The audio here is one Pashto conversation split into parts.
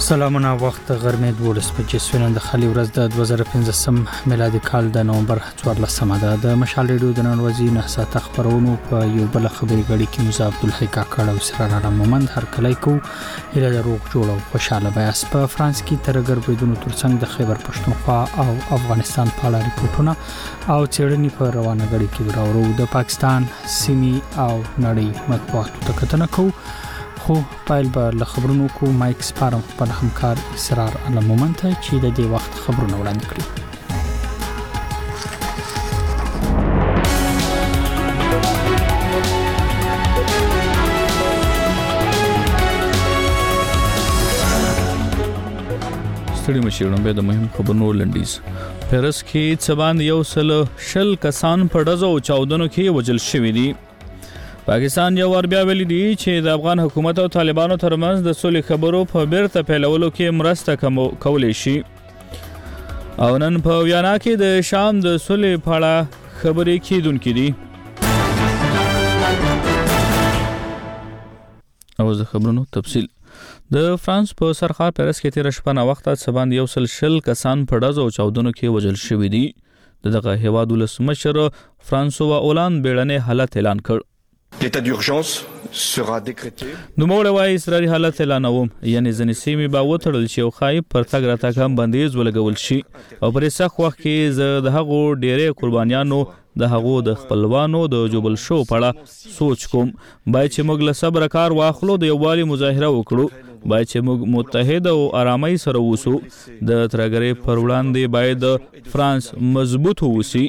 سلامونه وخت غرمې 12 بجې سوینند خالي ورځ د 2015 میلادي کال د نومبر 14 ده د مشال ریډیو د نن ورځې نه ساعت خبرونو په یو بل خبري غړي کې موسی عبدالحی کاکړ او سره را مومند هر کله کو اله د روغ جوړ او خوشاله بیاس په فرانس کې ترګر بریدونو ترڅنګ د خیبر پښتونخوا او افغانستان په اړه ریپورتونه او څېړنې په روانه غړي کې راوړو د پاکستان سیمي او نړۍ مطبوعاتو ته کتنه کوو خو پایل به له خبرونو کو مایک سپارم خپل همکار اسرار علمومن ته چې د دې وخت خبرونه وړاندې کړي. ستړي مشرون به د مهم خبرونو لنډیز. پیرس کې څبان یو سل شل کسان په ډزو چاودنو کې وژل شوي دي. پاکستان یو ور بیا ویلي دی چې د افغان حکومت او طالبانو ترمنځ د سولې خبرو په بیرته پیلولو کې مرسته کولای شي. او نن په ویانا کې د شام د سولې په اړه خبرې کیدونکې دي. او د خبرونو تفصیل. د فرانس په سرخار پیرس کې تیر شپه نه وخت څبان یو سل شل کسان په ډزو چاودنو کې وژل شوي دي. دغه هیواد ولسمشر فرانسوا اولاند بیړنی حالت اعلان کړ. L'état d'urgence sera décrété. نو موږ وایي اضطراري حالت اعلانوم، یعنی ځینې سیمې به وتړل شي او خای پر تګ راتګ هم بندیز ولګول شي او پر سخت وخت کې زه د هغو ډېرې قربانیانو د هغو د خپلوانو د جوبل شو په اړه سوچ کوم. باید چې موږ له صبر کار واخلو، د یووالي مظاهره وکړو، باید چې موږ متحد او آرامۍ سره اوسو. د ترګرې پر وړاندې باید فرانس مضبوط اوسي.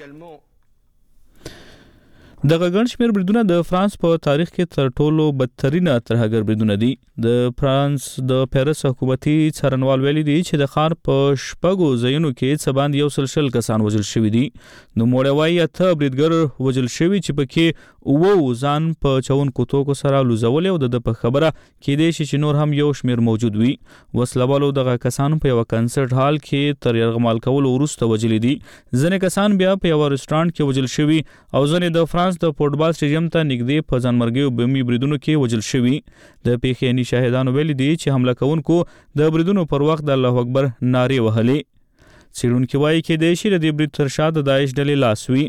دغه ګڼ شمېر بریدونه د فرانس په تاریخ کې تر ټولو بدترینه ترهګر بریدونه دي. د فرانس د پیرس حکومتي څارنوال ویلي دی چې د ښار په شپږو ځایونو کې څه باندې یو سل شل کسان وژل شوي دي. نو موږ وایي اته بریدګر وژل شوي چې پکې اووه ځان په چونکو توکو سره لوځولي او د په خبره کېدای شي چې نور هم یو شمېر موجود وي. وسلوالو دغه کسان په یوه کنسرټ هال کې تر یرغمال کولو وروسته وژلي دي. ځینې کسان بیا په یوه رسټورانټ کې وژل شوي او ځینې د فرانس د فوټبال سټیډیم ته نږدې په ځانمرګي بمي بریدونو کې وژل شوي. د پیښې شاهدانو ویلي دي چې حمله کوونکو د بریدونو پر وخت د الله اکبر نارې وهلې. څېړونکي وایي کېدای شي د دې برید تر شا د داعش ډلې لاس وي.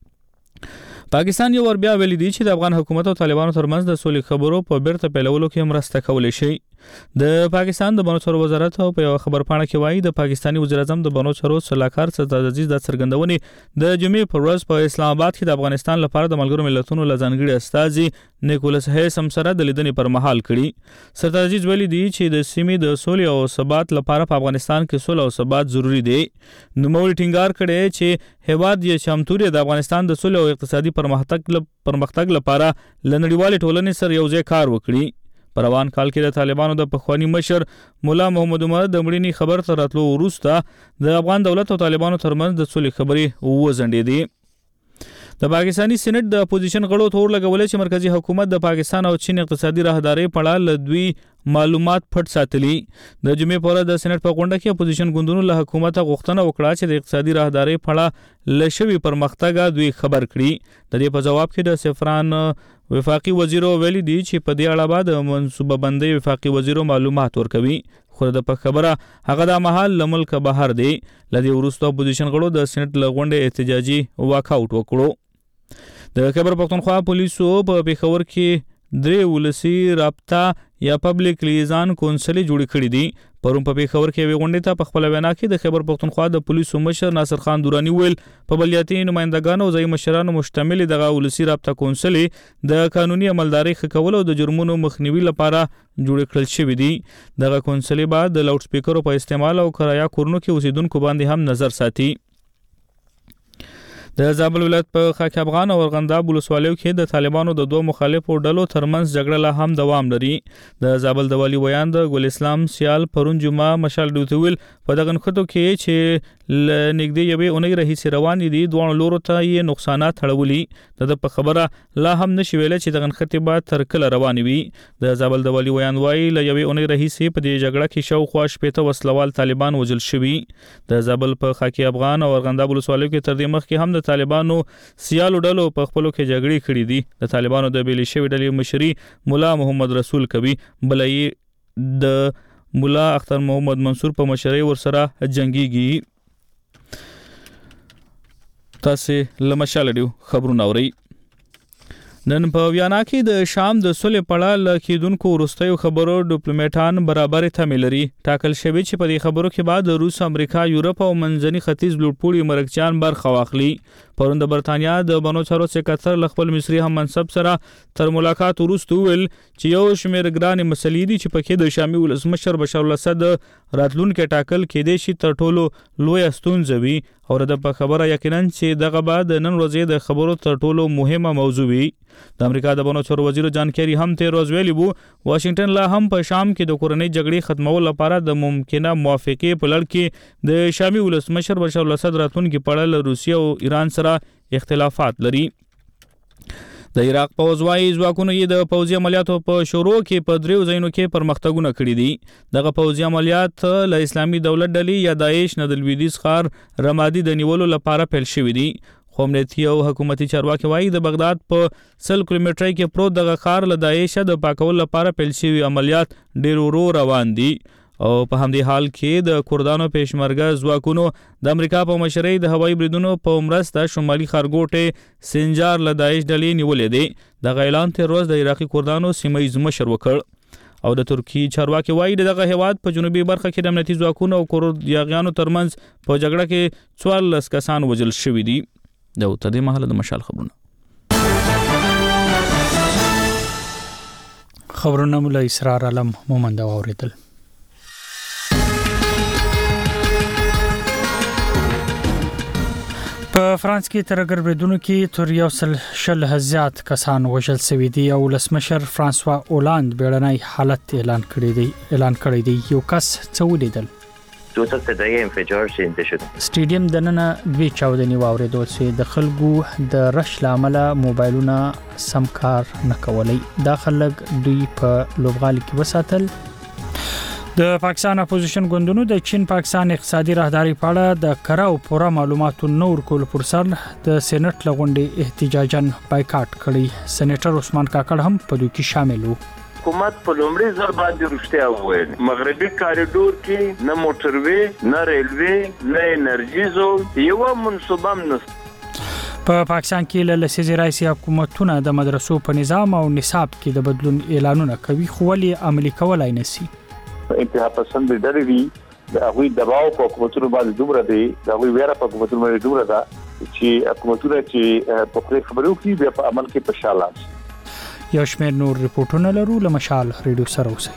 پاکستان یو ور بیا ویلي دی چې د افغان حکومت او طالبانو ترمنځ د سولې خبرو په بیرته پیلولو کې مرسته کولای شي. د پاکستان د بانو چارو وزارت په یو خبرپاڼه کې وایي د پاکستاني وزیر اعظم د بانو چارو سلاکار سردار عزیز د څرګندونې د جمعې پر ورځ په اسلام آباد کې د افغانستان لپاره د ملګرو ملتونو له ځانګړي استازي نیکولس هیسم سره د لیدنې پر مهال کړي. سردار عزیز ویلي دی چې د سیمې د سولې او ثبات لپاره په افغانستان کې سوله او ثبات ضروری دی. نوموړي ټینګار کړی چې هیواد یې چمتو د افغانستان د سولې او اقتصادي پرمختګ لپاره له نړیوالې ټولنې سره یو ځای کار وکړي. په روان کال کې د طالبانو د پخوانی مشر مولا محمد عمر د مړینې خبر تر راتلو وروسته د افغان دولت او طالبانو ترمنځ د سولې خبرې وځنډېدې. د پاکستاني سېنات د اپوزیشن غړو تور لګولې چې مرکزی حکومت د پاکستان او چین اقتصادي راهداري په اړه له دوی معلومات پټ ساتلي. د جمعې په ورځ د سېنات په غونډه کې اپوزیشن ګوندونو له حکومت غوښتنه وکړه چې د اقتصادي راهداري په اړه له شوي پرمختګ دوی خبر کړي. د دې په جواب کې د سفران وفاقي وزیرو ویلي دی چې په دې اړه به د منصوبه بندۍ وفاقي وزیرو معلومات ورکوي. خو د په خبره هغه د مهال له ملک بهر دی. له دې وروسته اپوزیشن غړو د سېنات له غونډې احتجاجي واک آوټ وکړو. د خیبر پښتونخوا پولیسو په پېښور کې درې ولسي رابطه یا پبلک لیزان کونسلې جوړې کړې دي. پرون په پېښور کې یوې غونډې ته په خپله وینا کې د خیبر پښتونخوا د پولیسو مشر ناصر خان دوراني ویل په بلیاتي نمایندګانو او ځایي مشرانو مشتمل دغه ولسي رابطه کونسلې د قانوني عملدارۍ ښه کولو او د جرمونو مخنیوي لپاره جوړې کړل شوي دي. دغه کونسلې به د لاوډ سپیکرو په استعمال او کرایه کورونو کې اوسیدونکو باندې هم نظر ساتي. د زابل ولایت په خاک افغان او ارغنداب ولسوالیو کې د طالبانو د دوه مخالفو ډلو ترمنځ جګړه لا هم دوام لري. د زابل د والي ویاند ګل اسلام سیال پرون جمعه مشال ډوتویل په دغه نښتو کې چې نږدې یوې اونۍ راهیسې روانې دي دواړو لورو ته یې نقصانات اړولي. د په خبره لا هم نشي ویلی چې دغه نښتې به تر کله روانې وي. د زابل د والي ویاند وایي له یوې اونۍ راهیسې په دې جګړه کې شاوخوا 60 وسلوال طالبان وژل شوي. د زابل په خاکي افغان او ارغنداب ولسوالیو کې تر دې مخکې هم د طالبانو سیالو ډلو په خپلو کې جګړې کړې دي. د طالبانو د بیلې شوې ډلې مشري مولا محمد رسول کوي، بله یې د مولا اختر محمد منصور په مشرۍ ورسره جنگيږي. تاسو لمشال ډیو خبرونه اورئ. نن په ویانا کې د شام د صلح پړه لکېدونکو وروستیو خبرو ډیپلوماټان برابرې تمې لري. ټاکل شوی چې په دې خبرو کې بعد روس، امریکا، یورپ او منځني ختیځ لوټپوړي مرکچیان برخه واخلي. پرون د برتانیا د بنو چارو سکرټر ل خپل مصری هم منصب سره تر ملاقات وروسته ویل چې یو شمېر ګرانې مسلې دي چې پکې د شامي ولسمشر بشار الاسد راتلونکي ټاکل کېدای شي تر ټولو لوی ستونزه وي او د په خبره یقینا چې دغه بعد نن ورځې د خبرو تر ټولو مهمه موضوع وي. د امریکا د بنو چارو وزیر جان کیری هم تیر ورځ ویلي وو واشنگټن لا هم په شام کې د کورنۍ جګړې ختمولو لپاره د ممکنه موافقې په لړ کې د شامي ولسمشر بشار الاسد راتلونکي پړه له روسیه او ایران سره اختلافات لري. د عراق پوځ وايي ځواکونو یې د پوځي عملیاتو په شروع کې په دریو ځایونو کې پرمختګونه کړي دي. دغه پوځي عملیات له اسلامي دولت ډلې یا داعش نه د لویدیځ ښار رمادي د نیولو لپاره پیل شوي دي. خو امنیتي او حکومتي چارواکي وايي د بغداد په 100 کیلومترۍ کې پروت دغه ښار له داعش د پاکولو لپاره پیل شوي عملیات ډېر ورو روان دي. او په همدې حال کې د کردانو پېشمرګه ځواکونو د امریکا په مشرۍ د هوایي بریدونو په مرسته شمالي ښارګوټې سنجار له داعش ډلې نیولې دي. دغه اعلان تیر ورځ د عراقي کردانو سیمه ییز مشر وکړ. او د ترکی چارواکي وايي دغه هیواد په جنوبي برخه کې د امنیتي ځواکونو او کردیانو ترمنځ په جګړه کې 14 کسان وژل شوي دي. د تر دې مهاله د مشال خبرونه مولا اسرار علم مومند اوریدل. په فرانس کې تر ګربدونو کې تر 100 زیات کسان وژل شوي دي او ولسمشر فرانسوا اولاند بیړنی حالت اعلان کړی دی. یو کس څه ولیدل؟ سټیډیم دننه دوی چاودنې واوریدل چې د خلکو د رش لامل موبایلونه سم کار نه کولای. دا خلک دوی په لوبغالي کې وساتل. د پاکستان اپوزیشن ګوندونو د چین پاکستان اقتصادي راهداري په اړه د کره او پوره معلوماتو نور کول پر سر د سېنات لغونډې احتجاجاً بایکاټ کړی. سېنیټر عثمان کاکړ هم په دوی کې شامل وو. حکومت په لومړي ځل باندې رښتیا وویل مغربي کاریډور کې نه موټروي نه ریلوي نه انرژي زون یو منصوبه نشته. په پاکستان کې له لسیزې راځي حکومتونه د مدرسو په نظام او نصاب کې د بدلون اعلانونه کوي خو ولې عملي کولای نشي. انتها پسند ډلې دي د هغه دباو په حکومتونو باندې دومره دي د هغه ویره په حکومتونو باندې دومره ده چې حکومتونه چې په خبرو کې بیا په عمل کې پښاله شي. یو شمېر نور ریپورتونه لرو له مشال ریډیو سره اوسئ.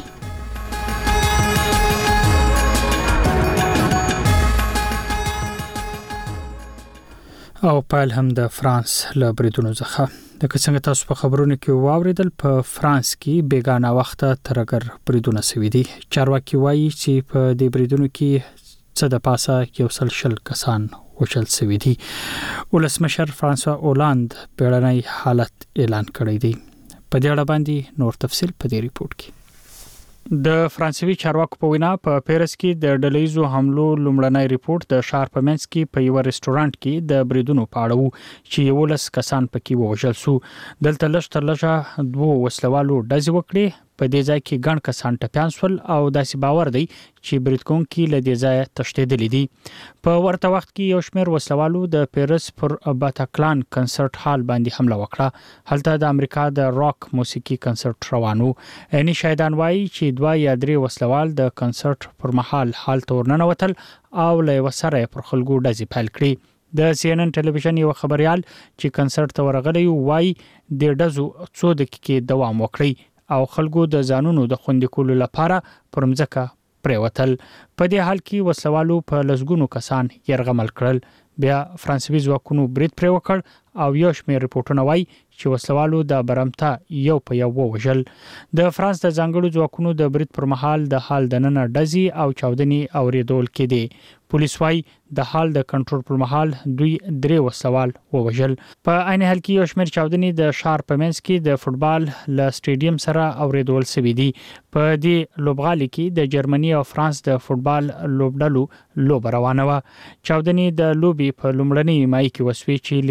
او پایل هم د فرانس له بریدونو څخه د څنګه تاسو په خبرونو کې واوریدل په فرانس کې بیگانه وخت ترګر بریدونه سوي دي. چارواکي وایي چې په دې بریدونو کې څه د پاسه 100 کسان وژل شوي دي. ولسمشر فرانسوا اولاند بیړنی حالت اعلان کړی دی. په دې اړه باندې نور تفصیل په دې ریپورت کې. د فرانسوي چارواکو په وینا په پیرس کې د ډلهیزو حملو لومړنی ریپورت د ښار په منځ کې په یو رستورانت کې د بریدونو په اړه وو چې 11 کسان پکې وژل شو. دلته لږ تر لږه 2 وسلوالو ډزې وکړې. په دې ځای کې ګڼ کسان ټپيان شول او داسې باور دی چې بریدکونکي له دې ځای تښتېدلي دي. په ورته وخت کې یو شمېر وسلوالو د پیرس پر باتاکلان کنسرت هال باندې حمله وکړه. هلته د امریکا د راک موسیقي کنسرت روانو. اني شاهدان وایي چې 2 یا 3 وسلوال د کنسرت پر مهال حال تورننه وتل او له وسره پر خلکو ډزې پیل کړې. د CNN ټلویزیون یو خبريال چې کنسرت ته ورغلی وایي د ډزو 2 دقیقې دوام وکړي او خلکو د ځانونو د خوندې کولو لپاره پرمځکه پریوتل. په دې حال کې وسلوالو په لسګونو کسان يرغمل کړل. بیا فرانسوي ځواکونو برید پرې وکړ او یو شمېر ریپورتونه وایي چې وسلوالو د برمته یو په یو وژل. د فرانس د ځانګړو ځواکونو د برید پر مهال د حال د نن ډزي او چاودنې اوریدل کېدي. پولیس وايي د حال د کنټرول پر مهال دوی 3 وسلوال وژل. په عین حال کې یو شمېر چاودنې د ښار په منځ کې د فوتبال ل سټیډیم سره اوریدل شوې دي. په دې لوبغالي کې د جرمني او فرانس د فوتبال لوبډلو لوب روانه و. چاودنې د لوبي په لومړنۍ مای کې وسوي چې لیدونکو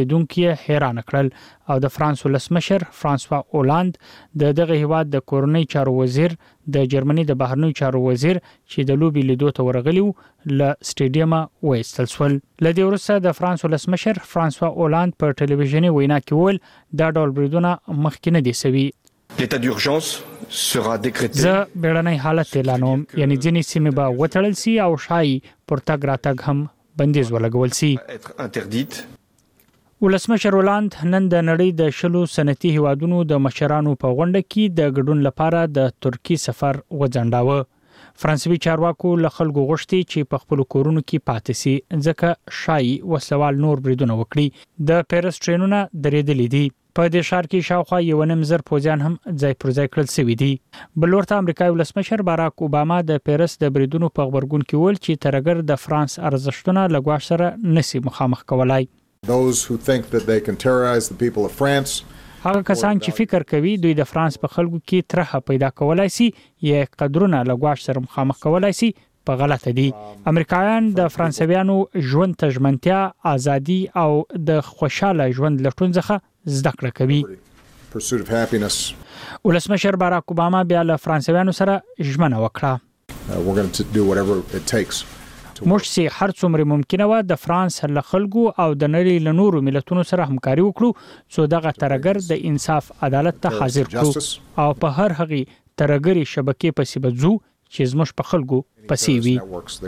حیران کړل او د فرانس ولسمشر فرانسوا اولاند د دغه هیواد د کورنۍ چارو وزیر د جرمني د بهرنیو چارو وزیر چې د لوبي لیدو ته ورغلی و ل سټیډیوم وایستل سول. لدی ورسره د فرانس ولسمشر فرانسوا اولاند په ټلویزیوني وینا کې وویل دا ډول بریدونه مخکې نه دي سوي. L'état d'urgence sera décrété. زه بیړنی حالت اعلانوم، یعنی ځینې سیمې به وتړل سي او شای پر تګ راتګ هم بندیز ولګول سي. Être interdite. ولسمشر هولند نن د نړۍ د 10 صنعتي هیوادونو د مشرانو په غونډه کې د ګډون لپاره د ترکی سفر وځنډاوه. فرانسوي چارواکو له خلکو غوښتي چې په خپل کورونو کې پاتې سي ځکه شای وسلوال نور بریدونه وکړي. د پیرس ټرینونه درېدلې دي. په دې ښار کې شاوخوا 1.5 پوځیان هم ځای پر ځای کړل شوي دي. بل ورته امریکایي ولسمشر باراک اوباما د پیرس د بریدونو په خبرګون کې ویل چې ترګر د فرانس ارزښتونه له ګواښ سره نسی مخامخ کولای. Those who think that they can terrorize the people of France. هغه کسان چې فکر کوي دوی د فرانس په خلکو کې ترخه پیدا کولای شي یا قدرونه له ګواښ سره مخامخ کولای شي په غلطه دي. امریکایان د فرانسویانو ژوند ته ژمنتیا، ازادي او د خوشاله ژوند لټون څخه زده کړه کوي. Pursuit of happiness. ولسمشر باراک اوباما بیا له فرانسویانو سره ژمنه وکړه. We're going to do whatever it takes. موږ چې هر څومره ممکنه و د فرانس له خلکو او د نړۍ له نورو ملتونو سره همکاري وکړو څو دغه ترګر د انصاف عدالت ته حاضر کړو او په هر هغه ترګري شبکې پسې بځو چې زموږ په خلکو پسې وي.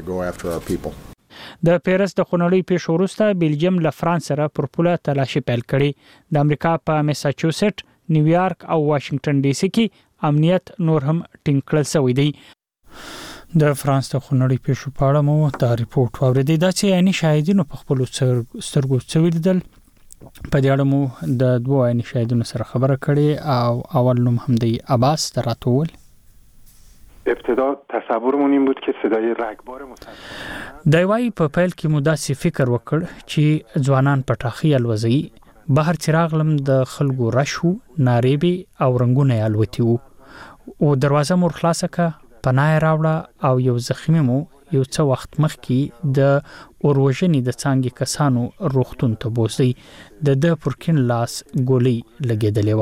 د پیرس د خونړۍ پیښو وروسته بلجیم له فرانس سره پر پوله تلاشي پیل کړي. د امریکا په میساچوسټ، نیویارک او واشنگټن ډي سي کې امنیت نور هم ټینګ کړل شوی دی. د فرانس د خونړۍ پیښو په اړه مو دا ریپورت واوریدي چې عیني شاهدینو په خپل سترګو څه ولیدل. په دې اړه مو د دوه عیني شاهدینو سره خبره کړې او اول نوم هم دی عباس دراتول. ابتدا تصورمون این بود که صدای رگبار مسلح دی وای په پیل کې مو داسې فکر وکړ چې ځوانان پټاخي الوزي، بهر چراغلم د خلکو رشو ناریبي او رنگونه الوتی وو او دروازه مور خلاصه کا پناه راوړه او یو زخمی مو یو څه وخت مخکې د اوروژنې د څنګه کسانو روغتون ته بوزي د پرکین لاس ګولۍ لګیدلې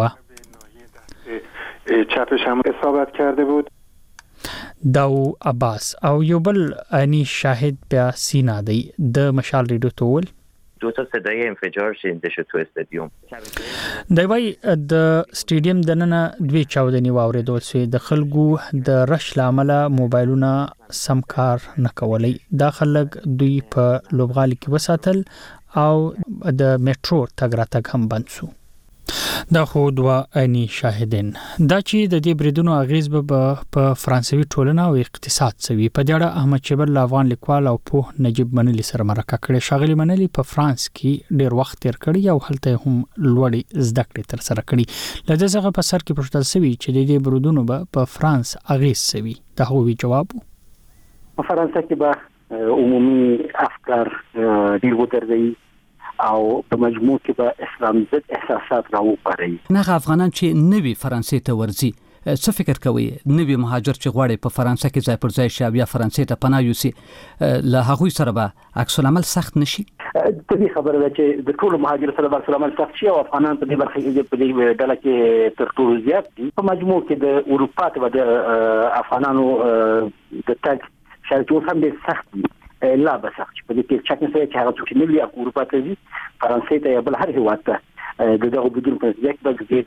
و. چپش هم اصابت کرده بود. داو عباس او یو بل عیني شاهد بیا سینا دی د مشال ریډیو ته ول. دو تا صدای انفجار شنیده شد تو استادیوم. دی وای د سټیډیم دننه دوی چاودنی واوریدل شوی د خلکو د رش لامل موبایلونه سم کار نه کولای. دا خلک دوی په لوبغالي کې وساتل او د میټرو تګ راتګ هم بند شو. دا خو دوا عیني شاهدین دا چې د دې بریدونو اغیز په فرانسوي ټولنه او اقتصاد سوي. په دې اړه احمد چبل افغان لیکوال او په نجیب منلی سره مرکه کړې. شاغلی منلی په فرانس کې ډیر وخت تیر کړی او هلته هم لوړې زده کړې تر سره کړي. لږه څنګه په سر کې پښتل سوي چې د دې بریدونو په فرانس اغیز سوي. دا هو جواب په فرانسه کې به عمومي افکار ډیر وترځي او په مجموع کې به اسلام ضد احساسات راوپاري. نه افغانان چې نوی فرانسې ته ورځي څه فکر کوي؟ نوی مهاجر چې غواړي په فرانسه کې ځای پر ځای شي بیا فرانسې ته پناه یوسي له هغوی سره به عکس العمل سخت نشي؟ د دې خبره ده چې د ټولو مهاجر سره عکس العمل سخت شي او افغانان په دې برخه کې په دې ډله کې تر ټولو زیات دي. په مجموع کې د اروپا ته د افغانانو د تګ شرایط هم ډېر سخت دي. لا به سخت په دې کې چې څنګه چې هغه څوک نه لري اروپا ته ځي فرانسې ته یا بل هر هیواد ته دغه بدون په ځکه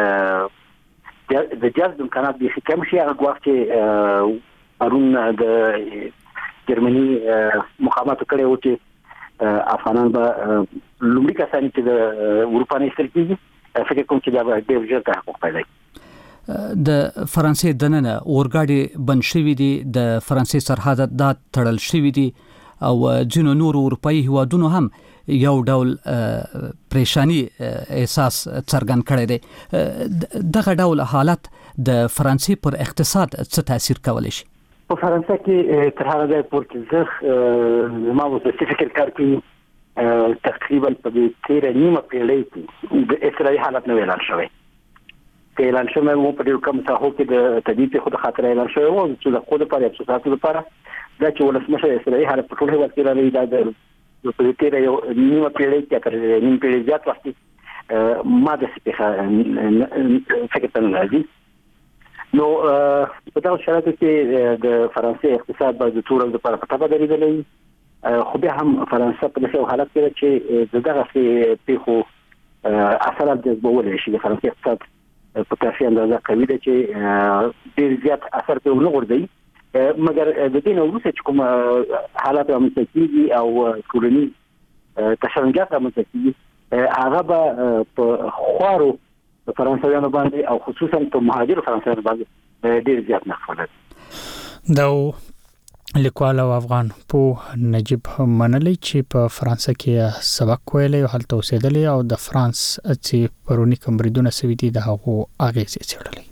د جذب امکانات به کم شي. هغه وخت چې ارون د جرمني مقاومت کړي و چې افغانان به لومړی کسان چې د اروپا نه استل کیږي فکر کوم چې دا به ډېر ژر تحقق پیدا کړي. د فرانسې دننه اورګاډي بند شوی دي، د فرانسې سرحدات تړل شوی دي او ځینو نور اروپאי هیوادونو هم یو ډول پریشانی احساس څرګند کړی دی. دغه ډول حالت د فرانسې پر اقتصاد څه تاثیر کولی شي؟ په فرانسه کې تر هغه ځای پورې ما اوس فکر کار کوي تقریبا په دې تیره نیمه پیړۍ کې د اسرائیل حالت نه اعلان شوی. اعلان شوی مو په دې کوم ساحو کې د تدبیر خود خاطر اعلان شوی و چې د خود لپاره اقتصاد لپاره دا چې ولسمشر اسرائیل هر په ټول هیواد کې راځي دا په تیر یو نیمه پیړۍ کې تر نیمه پیړۍ زیات وخت ما د سپیخه فکر ته راځي. نو په دا شرایطو کې د فرانسې اقتصاد به د تورل لپاره په تابع درېدلی، خو بیا هم فرانسه په داسې حالت کې ده چې دغسې پیښو اثرات جذبولی شي. د فرانسې اقتصاد په کافي اندازه قوي ده چې ډېر زیات اثر پرې ونه غورځوي، مګر د دې نه وروسته چې کوم حالات رامنځته کېږي او ټولنیز تشنجات رامنځته کېږي، هغه به په خوارو فرانسویانو باندې او خصوصا په مهاجرو فرانسویانو باندې ډېر زیات نقص ولري. دا لیکوال او افغان په نجیب منلی چې په فرانسه کې سبق ویلی او هلته اوسېدلی او د فرانس چې پرونی کوم بریدونه سوي دي د هغو اغېزې څېړلې.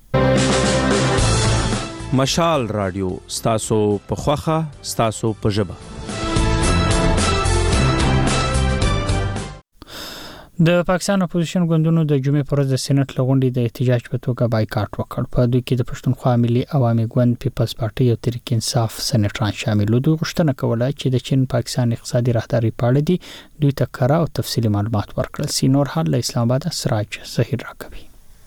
مشال رادیو ستاسو په خوخه ستاسو په ژبه. د پاکستان اپوزیشن ګوندونو د جمعې پر ورځ د سېنات لغونډې د احتجاج په توګه بایکاټ وکړ. په دوی کې د پښتونخوا ملي عوامي ګوند، پیپلز پارټي او تحریک انصاف سېناتران شامل وو. دوی غوښتنه کوله چې د چین پاکستان اقتصادي راهداري په اړه دي دوی ته کره او تفصیلي معلومات ورکړل سي. نور حال له اسلام آباد سراج ظهیر راکوي.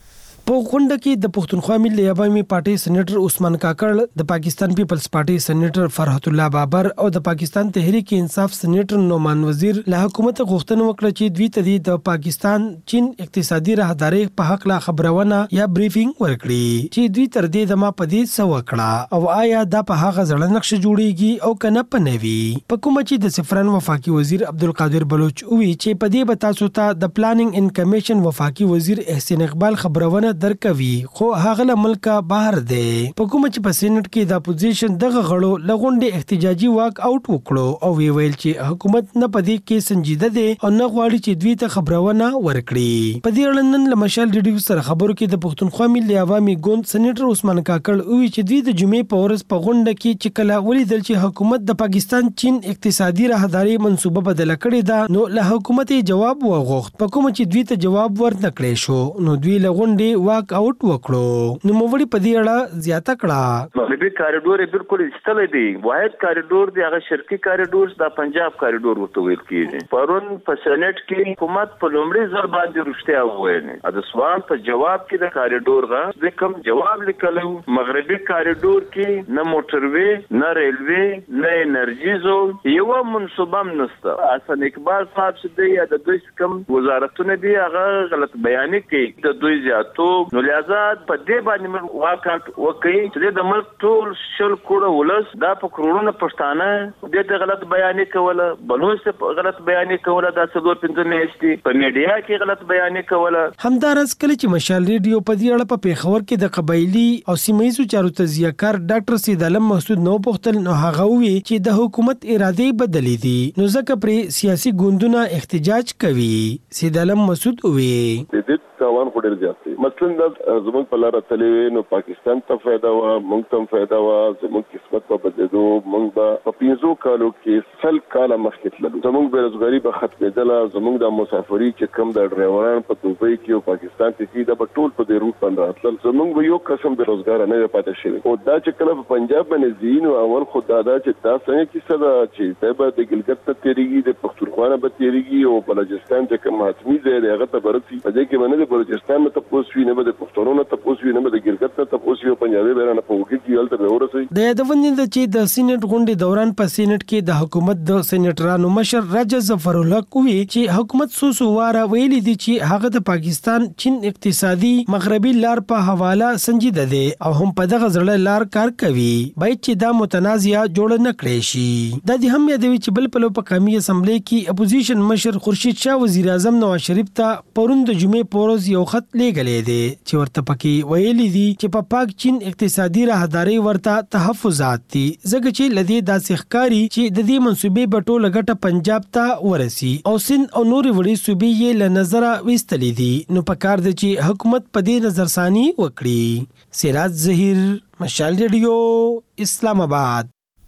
په غونډه کې د پښتونخوا ملي عوامي پارټي سېنیټر عثمان کاکړ، د پاکستان پیپلز پارټي سېنیټر فرحت الله بابر او د پاکستان تحریک انصاف سېنیټر نومان وزیر له حکومت غوښتنه وکړه چې دوی ته د پاکستان چین اقتصادي راهداري په حق لا خبرونه یا بریفینګ ورکړي چې دوی تر دې دمه پدې سو وکړه او آیا دا په هغه ځړ نقشه جوړیږي او کنه پنوي. په کومه چې د سفران وفاقي وزیر عبدالقادر بلوچ وی چې پدې به تاسو ته د پلانینګ ان کمیشن وفاقي وزیر احسان اقبال خبرونه درکوي، خو هغه له ملکه بهر دی. په کومه چې په سېنات کې د اپوزیشن دغه غړو لغونډې احتجاجي واک اوټ وکړو او ویل چې حکومت نه پدې کې سنجیده دی او نه غواړي چې دوی ته خبرونه ورکړي. په دې اړه نن له مشال ریډیو سره خبرو کې د پښتونخوا ملي عوامي ګوند سېنیټر عثمان کاکړ وی چې دوی د جمعې په ورځ په غونډه کې چې کله ولیدل چې حکومت د پاکستان چین اقتصادي راهداري منصوبه بدله کړې ده، نو له حکومت جواب وغوښت. په کومه چې دوی ته جواب ورنکړې شو، نو دوی لغونډې واک اوټ وکړو. نو موږ په دې اړه زیاته کړه. مغربي کاریډور بالکل استل دی، واحد کاریډور دی، هغه شرقي کاریډور د پنجاب کاریډور ورته ویل کیږي. پرون په سېنات کې حکومت په لومړي ځل باندې رښتیا وویل. د سوال په جواب کې د کاریډور غا کوم جواب لیکلو، مغربي کاریډور کې نه موټروي نه ریلوي نه انرژي زون یو منصوبه نشته. حسن اقبال صاحب چې دی د دوی کوم وزارتونه دی هغه غلط بیان کوي د دوی زیاتو، نو لہذا په دې باندې موږ واکاټ وکړي چې د ملک ټول شل کوړه ولس دا په کروڑونو پښتانه د غلط بیان کوله، بلوچ غلط بیان کوله، د څلور پنځه میاشتې په میډیا کې غلط بیان کوله. همدارس کله چې مشال ریډیو په دې اړه په پیښور کې د قبایلی او سیمایي چارو تجزیه کار ډاکټر سید علم محسود نو پختل، نو هغه وی چې د حکومت اراده بدلې دي، نو ځکه پر سیاسي ګوندونه احتجاج کوي. سید علم محسود وی تاوان خو ډیر زیات دی. مثلا د زموږ په لار تلې نو پاکستان ته فائدہ وا، موږ ته فائدہ وا، زموږ قسمت په بدلېدو موږ په 5 کالو کې سل کاله مخکې تللو، زموږ بیروزګاری به ختمېدله، زموږ د مسافري چې کم د ډرایوران په دوبۍ کې او پاکستان کې دا په ټول په دې روټ باندې راتلل، زموږ به یو قسم بیروزګار نه پاتې شي. او دا چې کله په پنجاب باندې زین او اول خدای دا چې دا څنګه کیسه ده چې دا به د ګلګت ته تیریږي، د پښتونخوا نه به تیریږي او بلوچستان چې کوم حتمي ځای دی هغه ته برسي. په دې کې باندې بلوچستان ته پوسوي نه به د پښتونونو ته پوسوي نه به د ګلګت ته پوسوي، پنجابي بیرانه په وګړي کې حالت به ورسي. د یادونه چې د سېنات غونډې دوران په سېنات کې د حکومت د سېناترانو مشر راجا ظفر الله کوي چې حکومت سوسو واره ویلي دي چې هغه د پاکستان چین اقتصادي مغربي لار په حواله سنجیده دي او هم په دغه ځړه لار کار کوي، باید چې دا متنازعه جوړ نه کړي شي. د دې هم یادوي چې بل په قومي اسمبلی کې اپوزیشن مشر خورشید شاه وزیر اعظم نواز شریف ته پرون د جمعې په ورځ یو خط لېږلی دی چې ورته پکې ویلي دي چې په پاک چین اقتصادي راهداري ورته تحفظات دي، ځکه چې لدی داسې ښکاري چې د دې منصوبې په ټوله ګټه پنجاب ته ورسي او سند او نورې وړې صوبې یې له نظره ویستلې دي، نو پکار دی چې حکومت په دې نظرثاني وکړي. سراج ظهیر، مشال ریډیو، اسلام آباد.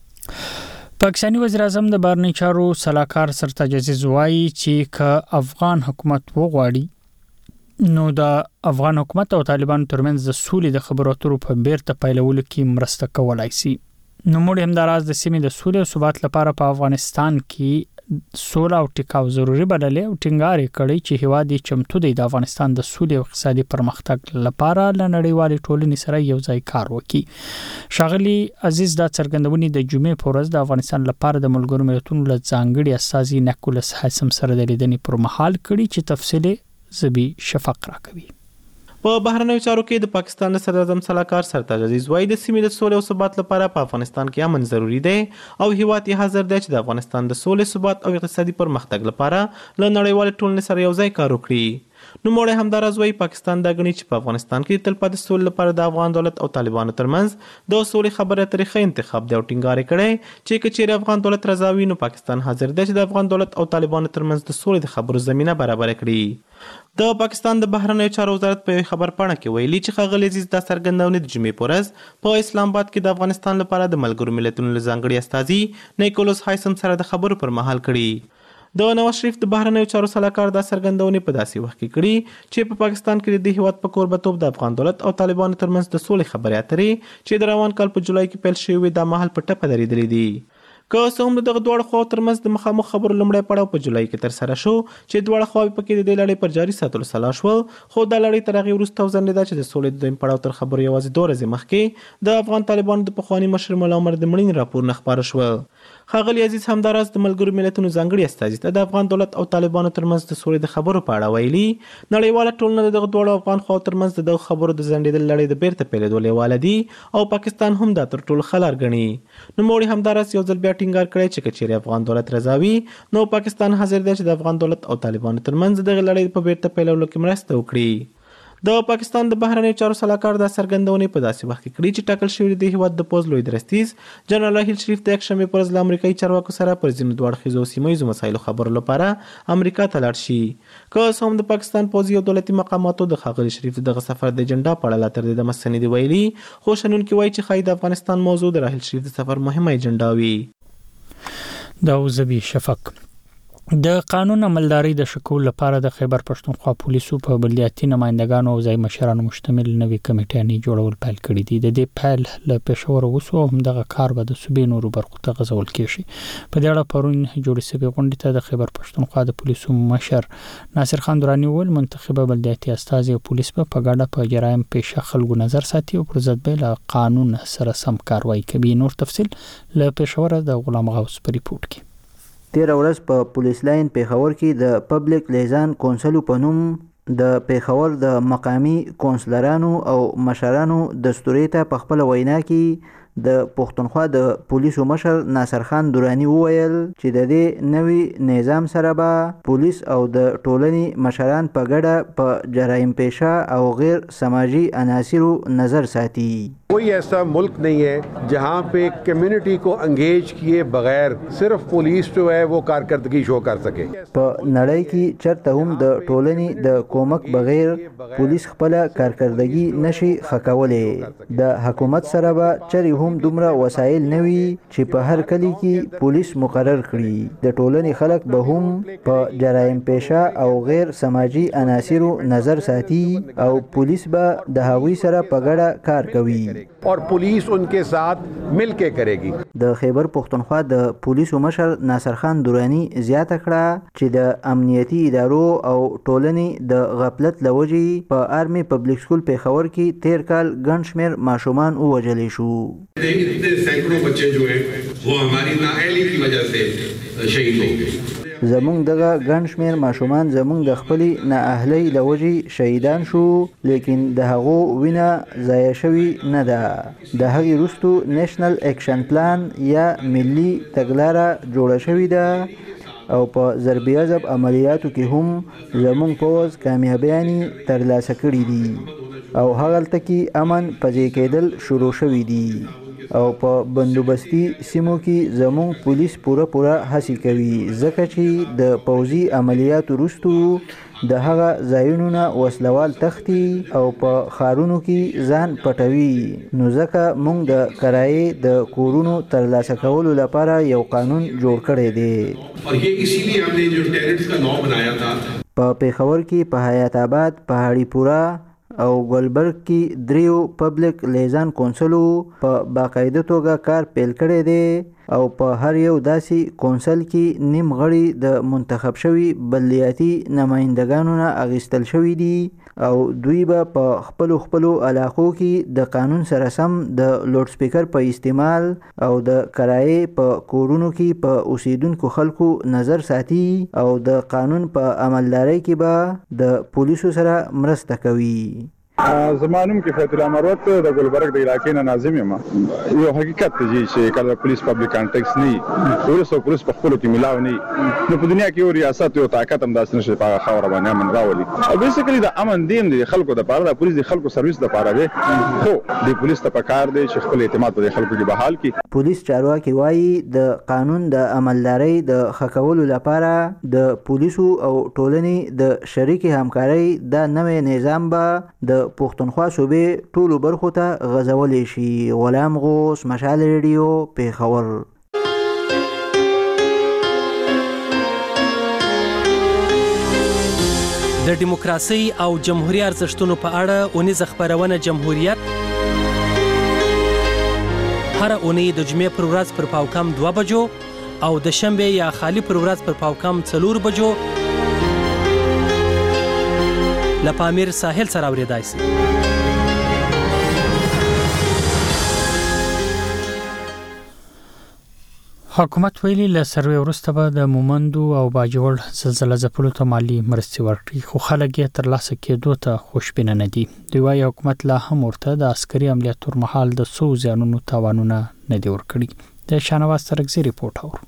پاکستانی وزیر اعظم د بهرنی چارو سلاکار سرتاج عزیز وایي چې که افغان حکومت وغواړي نو د افغان حکومت او طالبانو ترمنځ د سولې د خبرو اترو په بیرته پیلولو کې مرسته کولای شي. نو موږ هم د راز د سیمې د سولې او ثبات لپاره په افغانستان کې سوله او ټیکاو ضروری بللې او ټینګار کړی چې هیواد چمتو دی د افغانستان د سولې او اقتصادي پرمختګ لپاره له نړیوال ټولنې سره یو ځای کار وکړي. شاغلی عزیز دا څرګندونې د جمعې په ورځ د افغانستان لپاره د ملګرو ملتونو له ځانګړي استازي نکولس هاسم سره د لیدنې پر مهال کړي چې تفصیلی زبی شفق راکوي. په بهرنیو چارو کې د پاکستان صدر اعظم سلاکار سرتاج عزیز وایي د سیمې د سولې او ثبات لپاره په افغانستان کې امن ضروری دی او هیواد یې حاضر دی چې د افغانستان د سولې ثبات او اقتصادي پرمختګ لپاره له نړیوال ټولنې سره یو ځای کار وکړي. نوموړی همداراز وایي پاکستان دا ګڼي چې په افغانستان کې تلپاتې سولې لپاره د افغان دولت او طالبانو ترمنځ د سولې خبرې اترې ښه انتخاب دی او ټینګار یې کړی چې که چیرې افغان دولت رضا وي نو پاکستان حاضر دی چې د افغان دولت او طالبانو ترمنځ د سولې د خبرو زمینه برابر کړي. د پاکستان د بهرنیو چارو وزارت په یو خبر پاڼه کې ویلي چې ښاغلی عزیز دا څرګندونې د جمعې په ورځ په اسلام آباد کې د افغانستان لپاره د ملګرو ملتونو له ځانګړي استازي نیکولس هایسم سره د خبرو پر مهال کړي. د نواز شریف د بهرنیو چارو سلاکار دا څرګندونې په داسې وخت کې کړي چې په پاکستان کې د دې هیواد په کوربتوب د افغان دولت او طالبانو ترمنځ د سولې خبرې اترې چې د روان کال په جولای کې پیل شوې دا مهال په ټپه درېدلې دي. که څه هم دغه دواړو خواو ترمنځ د مخامخ خبرو لومړی پړاو په جولای کې ترسره شو چې دواړه خواوې پکې د دې لړۍ پر جاري ساتلو سلا شول، خو دا لړۍ تر هغې وروسته وځنډېده چې د سولې د دویم پړاو تر خبرو یوازې 2 ورځې مخکې د افغان طالبانو د پخواني مشر ملا عمر د مړینې راپورونه خپاره شول. ښاغلی عزیز همداراز د ملګرو ملتونو ځانګړي استازي ته د افغان دولت او طالبانو ترمنځ د سولې د خبرو په اړه ویلي نړیواله ټولنه د دغه دواړو افغان خواو ترمنځ د دغو خبرو د ځنډېدلې لړۍ د بیرته پیلېدو لیواله دي او پاکستان هم دا تر ټولو ښه لار ګڼي. نوموړي همداراز یو ځل بیا ټینګار کړی چې که چیرې افغان دولت رضا وي نو پاکستان حاضر دی چې د افغان دولت او طالبانو ترمنځ دغه لړۍ په بیرته پیلولو کې مرسته وکړي. د پاکستان د بهرنیو چارو سلاکار دا څرګندونې په داسې وخت کې کړي چې ټاکل شوی د هیواد د پوځ لوی درستیز جنرال راحیل شریف د یکشنبې په ورځ له امریکایي چارواکو سره پر ځینو دوه اړخیزو او سیمه ییزو مسایلو خبرو لپاره امریکا ته لاړ شي. که څه هم د پاکستان پوځي او دولتي مقاماتو د ښاغلي شریف دغه سفر د اجنډا په اړه لا تر دې دمه څه نه دي ویلي، خو شنونکي وایي چې ښایي د افغانستان موضوع د راحیل شریف د سفر مهمه اجنډا وي. دا زبی شفق د قانون عملداري د شکول لپاره د خیبر پښتونخوا پولیسو په بلدیاتي نمائندګانو او ځای مشرانو مشتمل نوې کمیټې جوړول پیل کړي دي. د دې پیل له پېښور وسو هم دغه کار به د صوبې نورو برخو ته غځول کېږي. په دې اړه پرون جوړې شوې غونډې ته د خیبر پښتونخوا د پولیسو مشر ناصر خان درانی وویل منتخبه بلدیاتي استازي او پولیس په ګډه په جرایم پیښه خلکو نظر ساتي او پر ضد به له قانون سره سم کاروایی کوي. نور تفصیل له پېښور د غلام غوث په ریپورت کې. 13 ورځ په پولیس لاین پیښور کې د پبلک لیزان کونسل په نوم د پیښور د مقامی کونسلرانو او مشرانو دستوري ته په خپل وینا کې د پښتونخوا د پولیسو مشر ناصر خان درانی وویل چې د دې نوي نظام سره به پولیس او د ټولنې مشران په ګډه په جرایم پیښه او غیر سماجی عناصرو نظر ساتي. कोई ऐसा मुल्क नहीं है जहाँ पे कम्युनिटी को एंगेज किए बगैर सिर्फ पुलिस जो है वो कारकर्दगी शो कर सके. په نړۍ کې چرته هم د ټولنې د کومک بغیر پولیس خپل کارکردګي نشي ښکولای. د حکومت سره به چری هم دومره وسایل نوي چې په هر کلی کې پولیس مقرر کړي. د ټولنې خلک به هم په جرایم پیښه او غیر سماجی عناصرو نظر ساتي او پولیس به د هغوی سره په ګډه کار کوي और पुलिस उनके साथ मिलके करेगी. د خیبر پښتونخوا د پولیسو مشر ناصر خان درانی زیاته کړه چې د امنیتي ادارو او ټولنې د غفلت لوجې په آرمي پبلک سکول پیښور کې 13 کال ګڼ شمېر ماشومان ووژل شو. इतने सैकड़ों बच्चे जो हैं वो हमारी नाअहली की वजह से शहीद हो गए. زمونږ دغه ګڼ شمېر ماشومان زمونږ د خپلې نااهلۍ له وجې شهیدان شو، لیکن د هغو وینه ضایع شوي نه ده. د هغې وروستو نیشنل اکشن پلان یا ملي تګلاره جوړه شوې ده او په ضرب عضب عملیاتو کې هم زمونږ پوځ کامیابیانې ترلاسه کړي دي او هغلته کې امن پځې کېدل شروع شوي دي او په بندوبستي سیمو کې زمونږ پولیس پوره هڅې کوي ځکه چې د پوځي عملیاتو وروستو د هغه ځایونو نه وسلوال تښتي او په ښارونو کې ځان پټوي. نو ځکه موږ د کرایې د کورونو ترلاسه کولو لپاره یو قانون جوړ کړی دی. په پیښور کې په حیات آباد، پهاړی پورا او ګلبرګ کې 3 پبلک لیزان کونسلو په باقاعده توګه کار پیل کړی دی او په هر یو داسې کونسل کې نیم غړي د منتخب شوي بلدیاتي نمائندګانو نه اخیستل شوي دي او دوی به په خپلو علاقو کې د قانون سره سم د لوډ سپیکر په استعمال او د کرایې په کورونو کې په اوسیدونکو خلکو نظر ساتي او د قانون په عملدارۍ کې به د پولیسو سره مرسته کوي. زمانوم کې فیض الله مروت د ګلبرګ د علاقې نه ناظم یم. یو حقیقت دی چې کله پولیس پبلک کانټیکس نه پولیس په خپل کې ملاو نه نو په دنیا کې یو ریاست یو طاقت هم داسې نشي په خاور باندې امن راولي. او بیسیکلی د امن دیم دی خلکو د پاره د پولیس د خلکو سرویس د پاره دی خو د پولیس ته پکار دی چې خپل اعتماد په خلکو کې بحال کړي. پولیس چارواکي وایي د قانون د عملدارۍ د خکولو لپاره د پولیسو او ټولنې د شریکي همکارۍ د نوې نظام به د پښتونخوا صوبې ټولو برخو ته غځولی شي. غلام غوث، مشال ریډیو، پیښور. د دیموکراسي او جمهوریت ارزښتونو په اړه اونیزه خپرونه جمهوریت هر اونۍ د جمعې پر ورځ پر پاوکم 2 بجو او د شنبه یا خالی پر ورځ پر پاوکم 4 بجو لپامیر ساحل سره اوریدای شي. حکومت ویلي له سروې وروسته به د مومندو او باجوړ زلزله ځپلو ته مالي مرستې ورکړي خو خلک یې ترلاسه کېدو ته خوشبینه نه دي. دوی وایي حکومت لا هم ورته د عسکري عملیاتو پر مهال د څو زیانونو تاوانونه نه دي ورکړي. د شانواز ترکزي ریپورت اورو.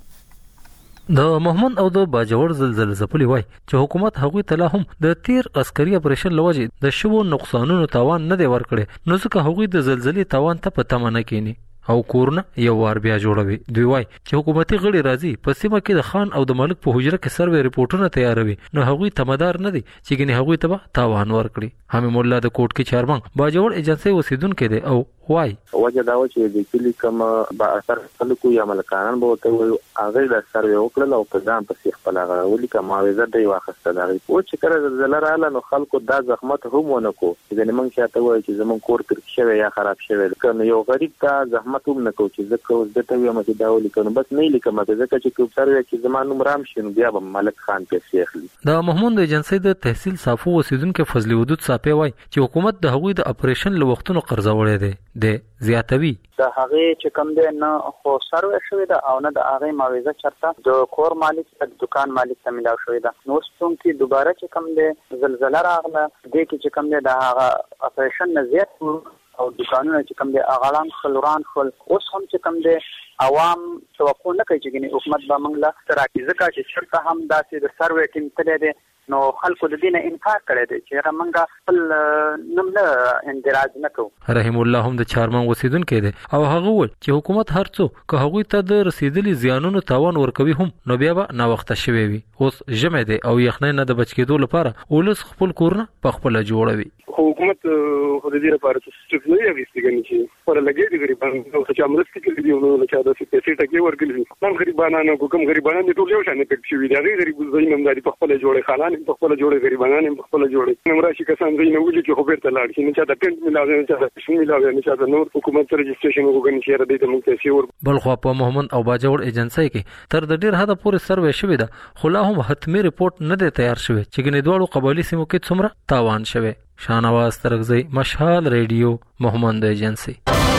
د مومند او د باجوړ زلزلې ځپلي وای چې حکومت هغوی ته لا هم د تیر عسکري اپریشن لوجې د شوو نقصانونو تاوان نه دی ورکړي نو ځکه هغوی د زلزلې تاوان ته په تمه نه کینی او کورونه یو وار بیا جوړوي. دوی وای چې حکومتي غړي راځي په سیمه کې د خان او د ملک په حجره کې سروې ریپورتونه تیاروي نو هغوی تمدار نه دي چې ګنې هغوی ته به تاوان ورکړي. حمیم الله د کوټ کې چارمن باجوړ ایجنسی اوسیدونکو دی او وای وجه دا و چې د کلی کوم با اثر خلکو یا ملکانان به ته وي هغه د سروې وکړل او په ځان پسې خپل هغه ولي کوم معاوضه دی واخسته دا او چې کړه زلزلہ رااله نو خلکو دا زحمت هم ونکو چې موږ چاته وای چې زمون کور تر شوی یا خراب شوی کنه یو غریب ته زحمت هم نکو چې ځکه اوس دته وي مته دا ولي کنه بس نه لیکم ځکه چې کوم سروې چې زمانو مرام شنو بیا به ملک خان پیسې اخلي. د محمود ایجنسی د تحصیل صافو اوسیدونکو فضل ودود صاحب وای چې حکومت د هغوی د اپریشن له وختونو قرضه وړي دی زیاتوي. د هغه چې کوم دی نه خو سروې شوی دا او نه د هغه معاوضه چرته د کور مالک د دکان مالک ته ملاو شوی دا نو څوم چې دوباره چې کوم دی زلزلہ راغله د کې چې کوم دی د هغه اپریشن نه زیات او دکانونه چې کوم دی اغلان خلوران خل اوس هم چې کوم دی عوام توقع نه کوي چې حکومت به موږ لا تراکیزه کا چې شرط هم داسې د سروې ټیم تل دی نو خلکو د دینه انکار کړی دی چې موږ خپل نمله اندراج نه کوو. رحیم الله هم د چارمن اوسیدونکو دی او هغه وویل چې حکومت هر څو که هغوی ته د رسیدلي زیانونو تاوان ورکوي هم نو بیا به ناوخته شوی وي. اوس ژمی دی او یخنۍ نه د بچ کېدو لپاره ولس خپل کورونه په خپله جوړوي. حکومت خو د دې لپاره څه سټپ نه اخیستي ګڼي چې پر لګي دي غریبانو چې مرستې کوي دی نو چې دا څه پیسې ټکي ورکړي نن غریبانو کوم غریبانو ټول یو شان پکې شوي دي هغه غریب زینم داري په خپل جوړه خالان په خپل جوړه غریبانو په خپل جوړه نمراشي کسان زینه ولي چې خو بیرته لاړ شي نه چې دا ټنټ ملاوي نه چې دا شنو ملاوي نه چې دا نور حکومت رجسټریشن وګڼي چې را دي ته موږ پیسې ور بل خو په محمد او باجوړ ایجنسی کې تر د ډیر حد پورې سروې شوی ده خو لا هم حتمی ریپورت نه دی تیار شوی چې ګنې دواړو قبایلی سیمو کې څومره تاوان شوی. شانواز ترکزی، مشال ریډیو، محمد ایجنسی.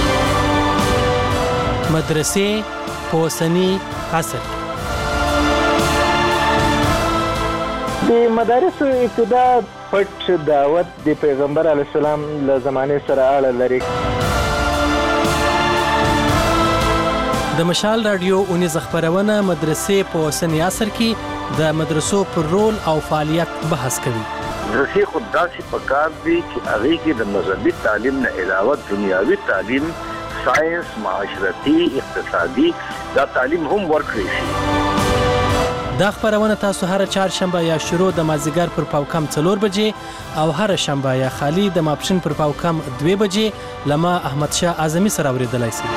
مدرسې په اوسني عصر د مدارسو ابتدا پټ دعوت د پیغمبر علیه السلام له زمانې سره اړه لري. د مشال رادیو اونیزه خپرونه مدرسې په اوسني عصر کې د مدرسو پر رول او فعالیت بحث کوي. مدرسې خود داسې پکار دي چې هغې کې د مذهبي تعلیم نه علاوه دنیاوي تعلیم ساینس معاشرتي اقتصادي دا تعلیم هم ورکړی شي. دا خپرونه تاسو هر چهارشنبه یا شروع د مازدیګر پر پاوکم 4 بجې او هر شنبه یا خالی د ماپښین پر پاوکم 2 بجې لما احمد شاه اعظمي سره اوریدلای شئ.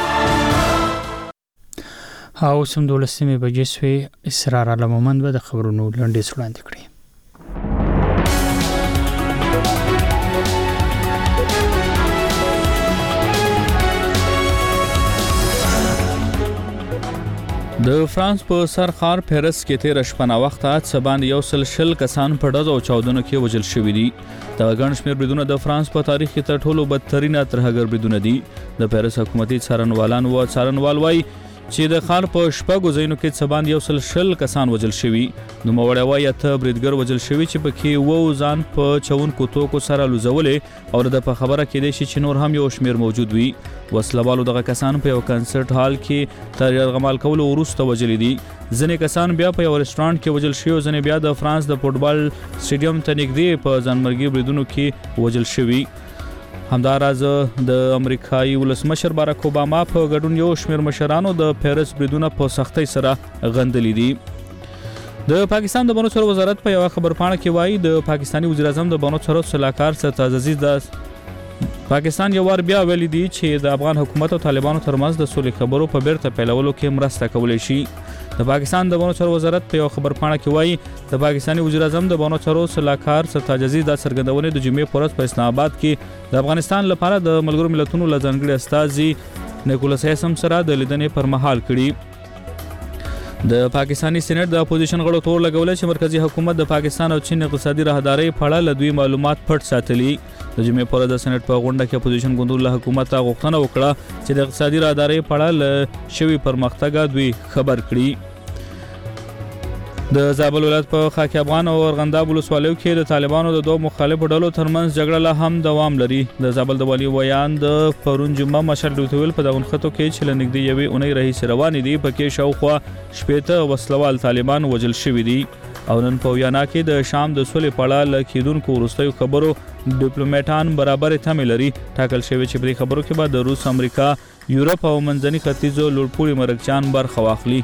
او سم 12 بجې سوی اسرار علمومند به د خبرونو لنډیز وړاندې کړي. د فرانس په سر ښار پیرس کې تیر شپه وخت سباند یو سل کسان په ډزو او چاودنو کې وژل شوي دي. د ګڼ شمېر بریدونه د فرانس په تاریخ کې تر ټولو بدترینه ترهګر بریدونه دي. د پیرس حکومتي څارنوال وایي چې د ښار په شپږو ځایونو کې سباند یو سل کسان وژل شوي. نوموړی وایي اته بریدګر وژل شوي چې پکې اووه ځان په چونکو توکو سره لوځولې او د په خبره کېدای شي چې نور هم یو شمېر موجود وي. وسلوالو دغه کسان په یو کنسرت هال کې تر یرغمال کولو وروسته وژلي دي. ځینې کسان بیا په یو رستورانت کې وژل شوي او ځینې بیا د فرانس د فوټبال سټیډیم ته نږدې په ځانمرګي بریدونو کې وژل شوي. همداراز د امریکایي ولسمشر باراک اوباما په ګډون یو شمېر مشرانو د پیرس بریدونه په سختۍ سره غندلي دي. د پاکستان د بانو چارو وزارت په یو خبرپاڼه کې وایي د پاکستاني وزیر اعظم د بانو چارو سلاکار سرتاج عزیز د پاکستان یو وار بیا ویلي دي چې د افغان حکومت او طالبانو ترمنځ د سولې خبرو په بیرته پیلولو کې مرسته کولی شي. د پاکستان د بانو چارو وزارت په یو خبرپاڼه کې وایي د پاکستاني وزیر اعظم د بانو چارو سلاکار سرتاج عزیز د څرګندونې د جمعې په ورځ په اسلام آباد کې د افغانستان لپاره د ملګرو ملتونو له ځانګړي استازي نیکولاس هیسم سره د لیدنې پر مهال کړي. د پاکستاني سېنات د اپوزیشن غړو تور لګولې چې مرکزی حکومت د پاکستان او چین اقتصادي راهداري په اړه له دوی معلومات پټ ساتلي. د جمعې پر ورځ د سېنات په غونډه کې اپوزیشن ګوندونو له حکومت غوښتنه وکړه چې د اقتصادي راهداري په اړه له شوي پرمختګ دوی خبر کړي. د زابل ولایت په خاک افغان او ارغنداب ولسوالیو کې د طالبانو د دوه مخالفو ډلو ترمنځ جګړه لا هم دوام لري. د زابل د والي ویان د پرون جمعه مشر ډوتویل په دغه خطو کې چې لنګدي یوې اونۍ رئیس روان دي پکې شاوخوا شپېته وسلوال طالبان وژل شوي دي. او نن په ویانا کې د شام د سولې په اړه له کېدونکو وروستیو خبرو ډیپلوماټان برابرې تمې لري. ټاکل شوی چې په دې خبرو کې به د روس، امریکا، یورپ او منځني ختیځو لوړپوړي مرکچان برخه واخلي.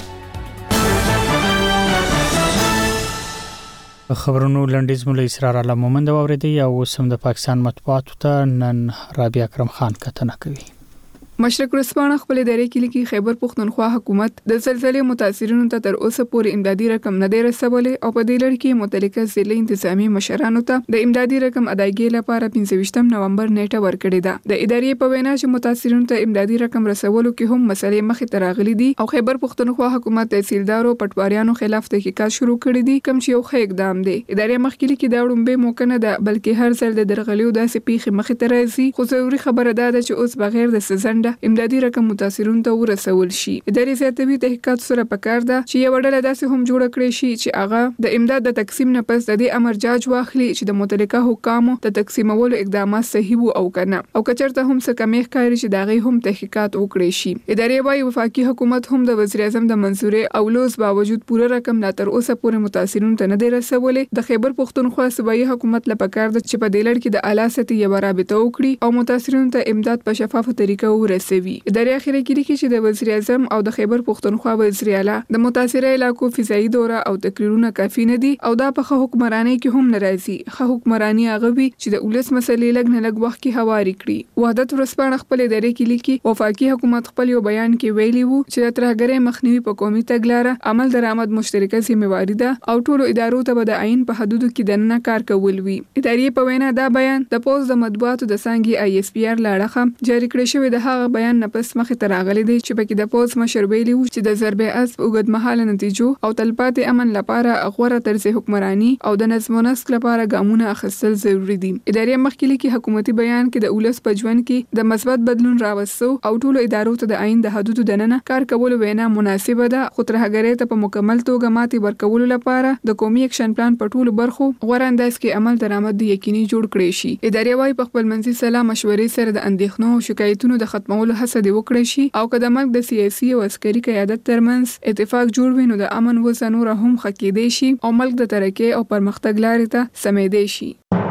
خبرونو لنډیز مولا اسرار الله مومند اوریدي او سم د پاکستان مطبوعاتو ته نن رابعه اکرم خان کتنه کوي. مشرق ورځپاڼه خپل ادارې کې لیکي خیبر پښتونخوا حکومت د زلزلې متاثرینو ته تر اوسه پورې امدادي رقم نه دی رسولی او په دې لړ کې متعلقه ضلعي انتظامی مشرانو ته د امدادي رقم ادایګۍ لپاره 25 نومبر نیټه ورکړې ده. د ادارې په وینا چې متاثرینو ته امدادي رقم رسولو کې هم مسلې مخې ته راغلي دي او خیبر پښتونخوا حکومت تحصیلدارو پټواریانو خلاف تحقیقات شروع کړي دي کوم چې یو ښه اقدام دی. ادارې مخکې لیکي دا وړاندې موقع نه ده بلکې هر ځل د درغلیو داسې پیښې مخې ته راځي خو ضروري خبره ده چې اوس بغیر د سزنده امدادي رقم متاثرون ته ورسول شي. ادارې زیاتوي تحقیقات سره پکار ده چې یو ډله داسې هم جوړ کړي شي چې هغه د امداد د تقسیم نه پس د دې امر جاج واخلي چې د متعلقه حکامو د تقسیمولو اقدامات صحیح وو او کنه او کچرته هم څه کمی ښکاري چې داغه هم تحقیقات وکړي شي. ادارې وايي وفاقي حکومت هم د وزیر اعظم د منزورې او لوز باوجود پوره رقم لا تر اوسه پورې متاثرون ته نه دی رسولي. د خیبر پښتونخوا صوبایي حکومت لپاره پکار ده چې په دې لړ کې د اعلی سطحي یو رابطه وکړي او متاثرون ته امداد په شفافه طریقه ورسوي. ادارې اخیری کې لیکي چې د وزیر اعظم او د خیبر پښتونخوا وزیر اعلی د متاثره علاقو فضایي دوره او تقریرونه کافي نه دي او دا په حکمرانی کې هم ناراضي. ښه حکمرانی هغه وي چې د ولس مسلې لګ نه لګ وخت کې هواري کړي. وحدت ورځپاڼه خپل ادارې کې لیکي وفاقي حکومت خپل یو بیان کې ویلي وو چې د ترهګرۍ مخنیوي په قومي تګلاره عمل درآمد مشترکه ذمہواری ده او ټولو ادارو ته به د عین په حدودو کې دننه کار کول وي. ادارې په وینا دا بیان د پوز د مطبوعاتو د څنګه ISPR لاړه جاری کړی شوی د هغه بیان نه پس مخې ته راغلی دی چې پکې د پوز مشر ویلي وو چې د ضربې اسب اوږدمهاله نتیجو او تلپاتې امن لپاره غوره طرز حکمرانی او د نظم و نسق لپاره ګامونه اخیستل ضروری دي. ادارې مخکې لیکي حکومتي بیان کې د ولس په ژوند کې د مثبت بدلون راوستو او ټولو ادارو ته د عین د حدودو دننه کار کول وینا مناسبه ده خو ترهګرۍ ته په مکمل توګه ماتې ورکولو لپاره د قومي اکشن پلان په ټولو برخو غوره انداز کې عمل درآمد یقیني جوړ کړي شي. ادارې وايي په خپل منځي سلا مشورې سره د اندېښنو او شکایتونو د ختمولو هڅه دی وکړي شي او که د ملک د سیاسي او عسکري قیادت ترمنځ اتفاق جوړ وي نو د امن وزنور هم خکېدې شي او ملک د ترقۍ او پرمختګ لارې ته سمېدې شي.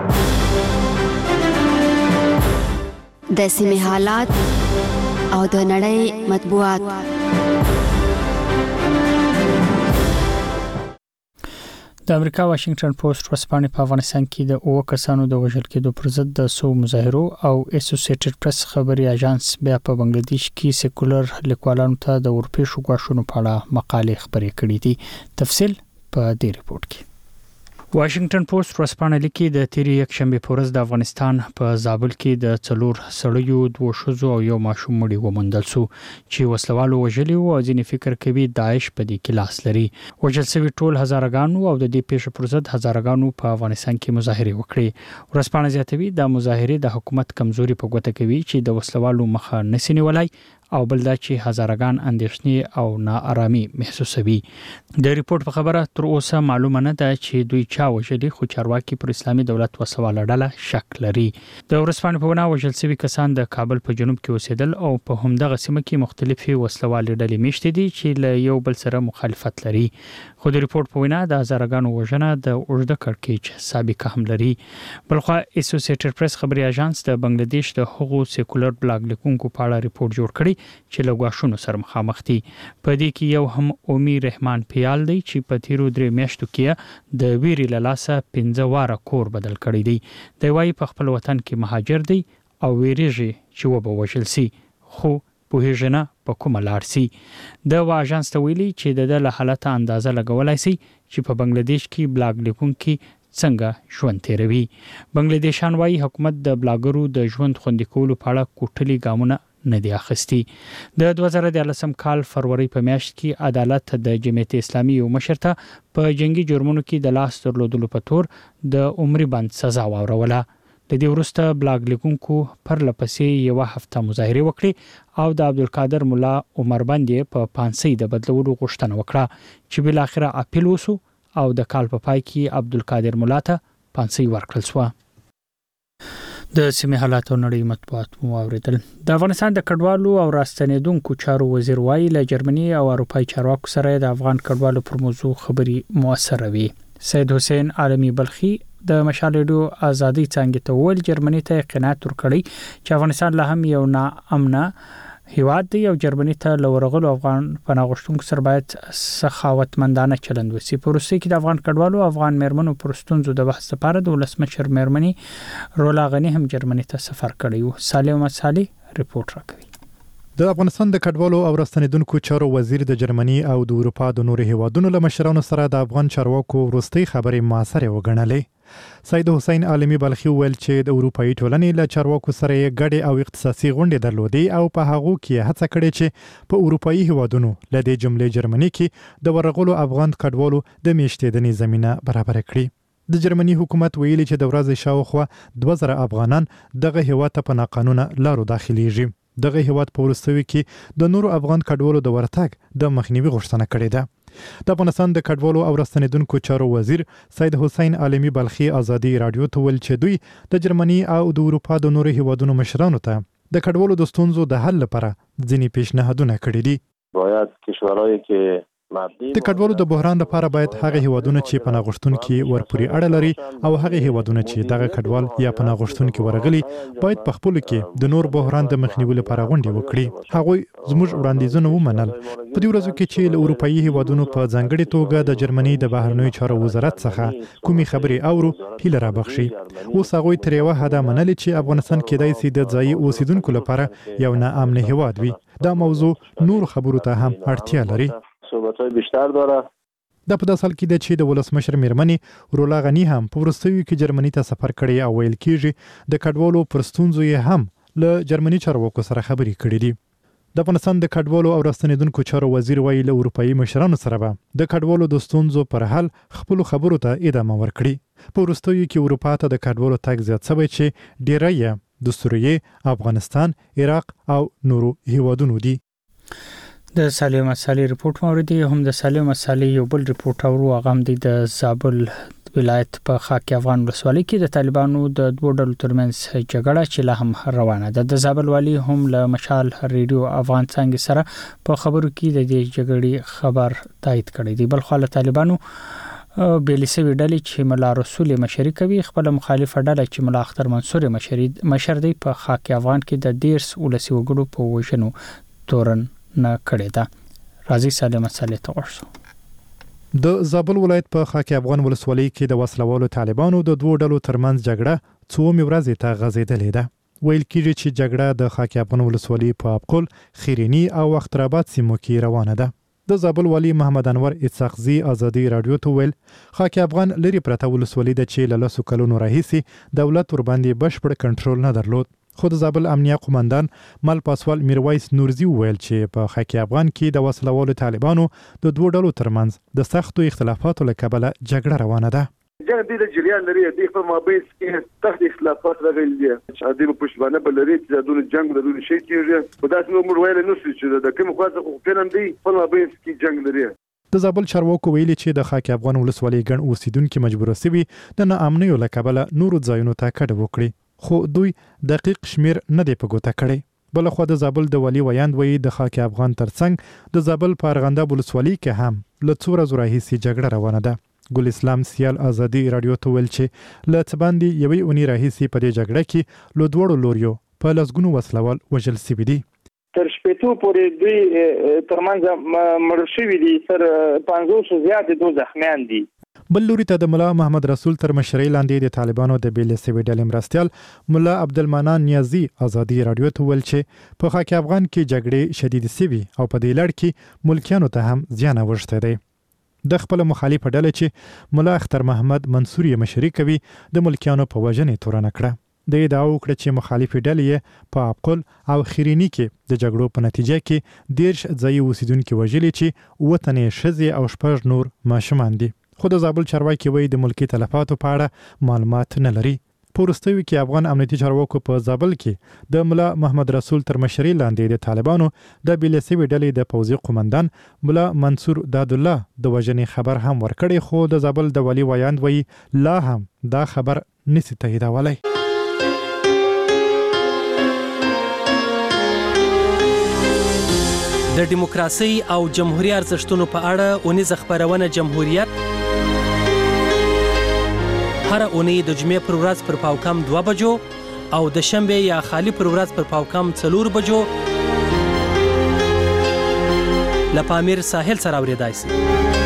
د سیمې حالات او د نړۍ مطبوعات. د امریکا واشنگټن پوسټ ورځپاڼه په افغانستان کې د اوه کسانو د وژل کېدو پر ضد د سو مظاهرو او اسوسییټډ پریس خبري اژانس بیا په بنگلاديش کې سیکولر لیکوالانو ته د اورپېښو غواړو په اړه مقالې خبرې کړې دي. تفصیل په دې ریپورت کې. واشنگټن پوسټ ورځپاڼه لیکي د تیری یک شنبه په ورځ د افغانستان په زابل کې د 4 سړیو 2 ښځو او یو ماشوم مړي وموندل شو چې وسلوالو وژلي او ځینې فکر کوي داعش په دې کې لاس لري. وژل شوی ټول هزارګانو او د دې پیښې پر ضد هزارګانو په افغانستان کې مظاهره وکړي. ورځپاڼه زیاتوي د مظاهره د حکومت کمزوري په ګوته کوي چې د وسلوالو مخه نسي نیولای او بل دا چې هزارګان اندېښنې او ناارامي محسوسوي. د ریپورت په خبره تر اوسه معلومه نه ده چې دوی چا وژلي، خو چارواکي پر اسلامي دولت وسواله ډله شک لري. د ورځپاڼې په وینا وژل شوي کسان د کابل په جنوب کې اوسېدل او په همدغه سیمه کې مختلفي وسلوالې ډلې میشتې دي چې له یو بل سره مخالفت لري. خو د ریپورت په وینا د هزارګانو وژنه د اوږده کړکېچ سابقه هم لري. بلخوا اسوسییټډ پریس خبري اژانس د بنگلاديش د هغو سیکولر بلاګ لیکونکو په اړه ریپورت جوړ کړی چې له غواښونو سره مخامخ دي. په دې کې یو هم اومي رحمان پیال دی چې په تیرو 3 میاشتو کې د ویری له لاسه 15 واره کور بدل کړی دی. دی وايي په خپل وطن کې مهاجر دی او ویریږي چې وبوژل سي، خو په هیڅ نه په کومه لار سي. د واژانس ته ویلي چې د له حالت اندازه لګولای سي چې په بنگلاديش کې بلاګ لیکونکي څنګه ژوند تیروي. بنگلاديشان وايي حکومت د بلاګرو د ژوند خوندي کولو په اړه کوټلي ګامونه نه دی اخیستی. د 2013 کال فروری په میاشت کې عدالت د جمعیت اسلامي یو مشر ته په جنگي جرمونو کې د لاس درلودلو په تور د عمري بند سزا واوروله. د دې وروسته بلاګ لیکونکو پر لپسې یو هفته مظاهره وکړي او د عبدالقادر مولا عمر باندې په پانسۍ د بدلولو غوښتنه وکړه چې بل اخر اپیل وسو او د کال په پای کې عبدالقادر مولا ته پانسۍ ورکړل شو. د سیمه حالات او نړۍ مطبوعات مو اوریدل. د افغانستان د کډوالو او راستنیدونکو چارو وزیر وایي له جرمني او اروپای چارواکو سره د افغان کډوالو پر موضوع خبري موثره وي. سید حسین عالمی بلخي د مشال ریډیو ازادي څنګه ته ول جرمني ته قناعت ورکړي چې افغانستان له هم یو ناامنه هیواد دی او جرمني ته لورغلو افغان پناهغښتونکو سره باید سخاوتمندانه چلند وسی. په روسي کې د افغان کډوالو افغان مېرمنو پر ستونزو د بحث لپاره د ولسمشر مېرمنې رولا غنی هم جرمني ته سفر کړی و. سالم صالح ریپورت راکوي. د افغانستان د کډوالو او راستنیدونکو چارو وزیر د جرمني او د اروپا د نورو هیوادونو له مشرانو سره د افغان چارواکو وروستۍ خبرې موثره وګڼلې. سید حسین عالمی بلخي ویل چې د اروپאי ټولنې له چارواکو سره ګډې او اختصاصي غونډې درلودې او په هغه کې هڅه کړې چې په اروپאי هیوادونو له دې جملې جرمني کې د ورغلو افغان کډوالو د میشتېدنې زمينه برابر کړي. د جرمني حکومت ویلي چې د ورځې شاوخوا 2000 افغانان دغه هیواد ته په ناقانونه لارو داخليږي. دغه هیواد په ورستوي کې د نورو افغان کډوالو د ورتګ د مخنیوي غوښتنه کړې ده. د افغانستان د کډوالو او راستنیدونکو چارو وزیر سید حسین عالمی بلخي ازادي رادیو ته ویل چې دوی د جرمني او د اروپا د نورو هیوادونو مشرانو ته د کډوالو د ستونزو د حل لپاره ځینې پیشنهادونه کړي دي. باید کشورهایی که د کډوالو د بحران لپاره باید هغه هیوادونه چې پناهغښتونکي ورپوري اړه لري او هغه هیوادونه چې دغه کډوال یا پناهغښتونکي ورغلي باید په خپل کې د نور بحران د مخنیوي لپاره غونډې وکړي. هغه زموږ وړاندیزونه ومنل. په دې ورځو کې چې له اروپאי هیوادونو په ځانګړي توګه د جرمني د بهرنیو چارو وزارت څخه کومي خبرې اورو هیله را بخشي. اوس هغه تر یو حد منلي چې افغانستان کې دای سي د ځای اوسیدونکو لپاره یو ناامن هیواد وي. دا موضوع نور خبرو ته هم اړتیا لري. صحبت‌های بیشتر داره. د په داسال کې د چې د ولسمشر مېرمنې رولا غنی هم په ورستوي کې جرمني ته سفر کړی او ویل کېږي د کډوالو پر ستونزو یې هم له جرمني چارواکو سره خبرې کړې دي. د افغانستان د کډوالو او راستنیدونکو چارو وزیر وایي له اروپאי مشرانو سره به د کډوالو د ستونزو پر حل خپل خبرو ته ادامه ورکړي. په ورستوي کې اروپا ته د کډوالو تګ زیات شوی چې ډیری یې د سوریې، افغانستان، عراق او نورو هیوادونو دي. د سالم صالح ریپورت موردی هم د سالم صالح یو بل ریپورت اورو هغه هم د زابل ولایت په خاک افغان ولسوالۍ کې د طالبانو د دوه ډلو ترمنځ جګړه چې لا هم روانه ده. د زابل والی هم له مشال ریډیو افغان څنګه سره په خبرو کې د دې جګړې خبر تایید کړی دی. بل خو له طالبانو بیلیسوي ډلې چې ملا رسول مشري کوي خپل مخالفه ډله چې ملا اختر منصور مشر دی په خاک افغان کې د 13 ولسی وګړو په وژنو تورن نه کړی ده. راځي سالم صالح ته ورسو. د زابل ولایت په خاک افغان ولسوالۍ کې د وسلوالو طالبانو د دوه ډلو ترمنځ جګړه څو ورځې ته غځېدلې ده. ویل کېږي چې جګړه د خاک افغان ولسوالۍ په ابقل، خیرینی او اخترآباد سیمو کې روانه ده. د زابل والی محمد انور اسحاقزي ازادي رادیو ته ویل خاک افغان لري پرته ولسوالۍ د چې له 10 کلونو راهیسې دولت ور باندې بشپړ کنټرول نه درلود. خو د زابل امنیه قومندان مل پاسوال میرویس نورزي ویل چې په خاک افغان کې د وسلوالو طالبانو د دوه ډلو ترمنځ د سختو اختلافاتو له کبله جګړه روانه ده. جنگ د جریان لري د خپل مابین کې سخت اختلافات راغلي دي چې د پښتانه بل لري چې د جنگ د دوی شي کېږي په داسې نو موږ ویل نو چې د کوم خاطر خو فلم دی په مابین کې جنگ لري. د زابل چارواکو ویلي چې د خاک افغان ولسوالۍ ګڼ اوسیدونکو مجبور شوي د ناامنیو له کبله نورو ځایونو ته کډه وکړي، خو دوی دقیق شمیر نه دی په ګوته کړی. بل خو د زابل د والی ویاند وی د خاک افغان ترڅنګ د زابل په ارغنده ولسوالۍ کې هم له څو ورځو راهیسې جګړه روانه ده. ګل اسلام سیال ازادي رادیو ته ویل چې له څه باندې یوې اونۍ راهیسې په دې جګړه کې له دوړو لوریو په لسګونو وسلوال وژل شوي دي. تر شپېتو پورې دوی ترمنځ مړ شوي دي، تر 500 زیات دوه زخمیان دي. بل لوري ته د ملا محمد رسول تر مشرۍ لاندې د طالبانو د بیل سوي ډلې مرستیال ملا عبدالمنان نیازي ازادي رادیو ته ویل چې په خاک افغان کې جګړې شدید سوي او په دې لړ کې ملکیانو ته هم زیان اوښتی دی. د خپل مخالف ډله چې ملا اختر محمد منصور یې مشري کوي د ملکیانو په وژنې تورنه کړه. د ادعا وکړه چې مخالف ډلې په عقل او خیرینی کې د جګړو په نتیجه کې 10 ځایي اوسیدونکو وژلي چې 7 تنې ښځې او 6 نور ماشومان دي. خو د زابل چارواکي وایي د ملکی تلفاتو په اړه معلومات نه لري. په وروستیو کې افغان امنیتي چارواکو په زابل کې د ملا محمد رسول تر مشرۍ لاندې د طالبانو د بیل سوي ډلې د پوځي قومندان ملا منصور دادالله د وژنې خبر هم ورکړی، خو د زابل د والی ویاند وایي لا هم دا خبر نسی تاییدولی. د دیموکراسي او جمهوریت ارزښتونو په اړه اونیزه خبرونه جمهوریت هر اونۍ د جمعې پر ورځ پر پاوکم 2 بجو او د شنبه یا خالی پر ورځ پر پاوکم 4 بجو له پامیر ساحل سره اوریدای شي.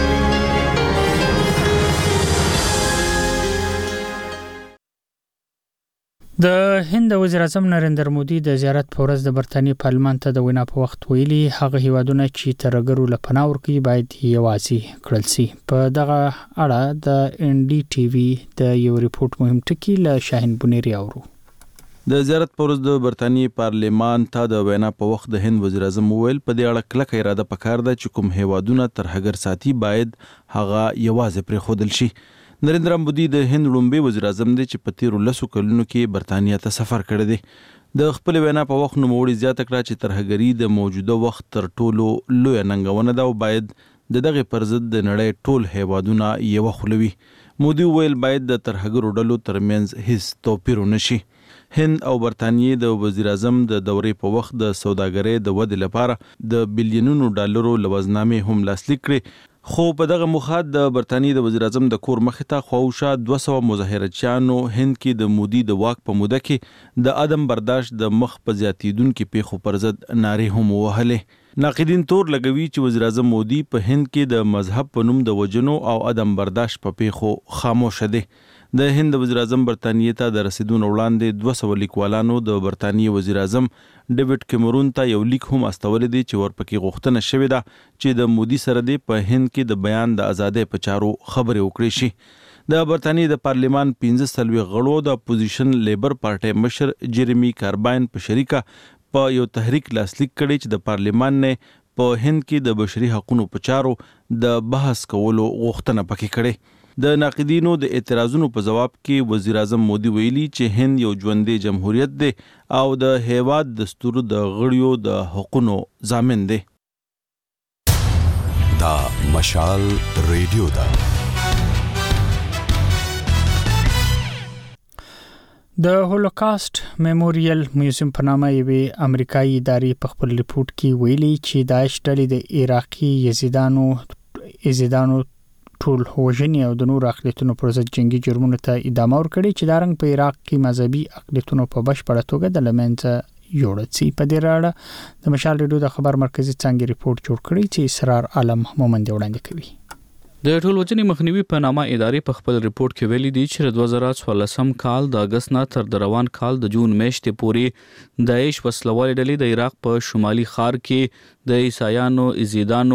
د هند وزیر اعظم نریندر مودي د زیارت په ورځ د برتانیې پارلمان ته د وینا په وخت ویلي هغه هیوادونه چې ترګرو له پناه ورکوي باید یوازې کړل شي. په دغه اړه د ان ډي ټي وي د یو ریپورت مهم ټکی له شاهین بنيري اورو. د زیارت پر ورځ د برتانیې پارلمان ته د وینا په وخت د هند وزیر اعظم ویل په دې اړه کلکه اراده پکار ده چې کوم هیوادونه ترهګر ساتي باید هغه یوازې پرېښودل شي. نریندر مودي د هند لومړي وزیر اعظم دی چې په تیرو 10 کلونو کې برتانیې ته سفر کړی دی. د خپل وینا په وخت نوموړي زیاته کړه چې ترهګري د موجوده وخت تر ټولو لوی ننګونه ده او باید دغه پر ضد د نړۍ ټول هیوادونه یو خلوي. مودي ویل باید د ترهګرو ډلو ترمنځ هیڅ توپیر نشي. هند او برتانیې د وزیر اعظم د دورې په وخت د سوداګرۍ د ودې لپاره د بلیونونو ډالرو لوزنامې هم لاسلیک کړې، خو په دغه موخه د برتانیې د وزیر اعظم د کور مخې ته خواوشا 200 مظاهرچیانو هند کې د مودي د واک په موده کې د عدم برداشت د مخ په زیاتیدونکو پیښو پر ضد نارې هم وهلې. ناقدین تور لګوي چې وزیر اعظم مودي په هند کې د مذهب په نوم د وجنو او عدم برداشت په پیښو خاموش دي. د هند وزیر اعظم برتانیې ته د رسیدون وړاندې 200 لیکوالانو د برتانیې وزیر اعظم ډیوډ کیمرون ته یو لیک هم استول دي چې ورپکې غوښتنه شوې ده چې د مودي سره د په هند کې د بیان د ازادۍ په چارو خبرې وکړي شي. د برتانیې د پارلمان 15 غړو د اپوزیشن لیبر پارټي مشر جیرمی کارباین په شریکه په یو تحریک لاسلیک کړي چې د پارلمان نه په هند کې د بشري حقوقو په چارو د بحث کولو غوښتنه پکې کړي. د ناقدینو د اعتراضونو په جواب کې وزیر اعظم مودي ویلي چې هند یو ژوندۍ جمهوریت دی او د هیواد دستور د غړیو د حقوقو ضامن دی. دا مشال ریډیو دا د هولوکاست میموریل میوزیم په نامه یوې امریکایي ادارې په خپل ریپورت کې ویلي چې داعش ډلې د عراقي یزیدانو ټول وژنې او د نور اقلیتونو پر ضد جنگي جرمونو ته ادامه ورکړي چې دا رنګ په عراق کې مذهبي اقلیتونو په بشپړه توګه د لمنځه یوړل شي. په دې اړه د مشال ریډیو د خبر مرکزی څنګه ریپورت جوړ کړی چې اسرار عالم مومند وړاندې کوي. د ټول وجنې مخنیوي په نامه ادارې په خپل ریپورت کې ویلي دي چې 2014 کال د اگست نه تر روان کال د جون میاشتې پورې داعش وسلوال ډلې د عراق په شمالي خار کې د عیسایانو، یزیدانو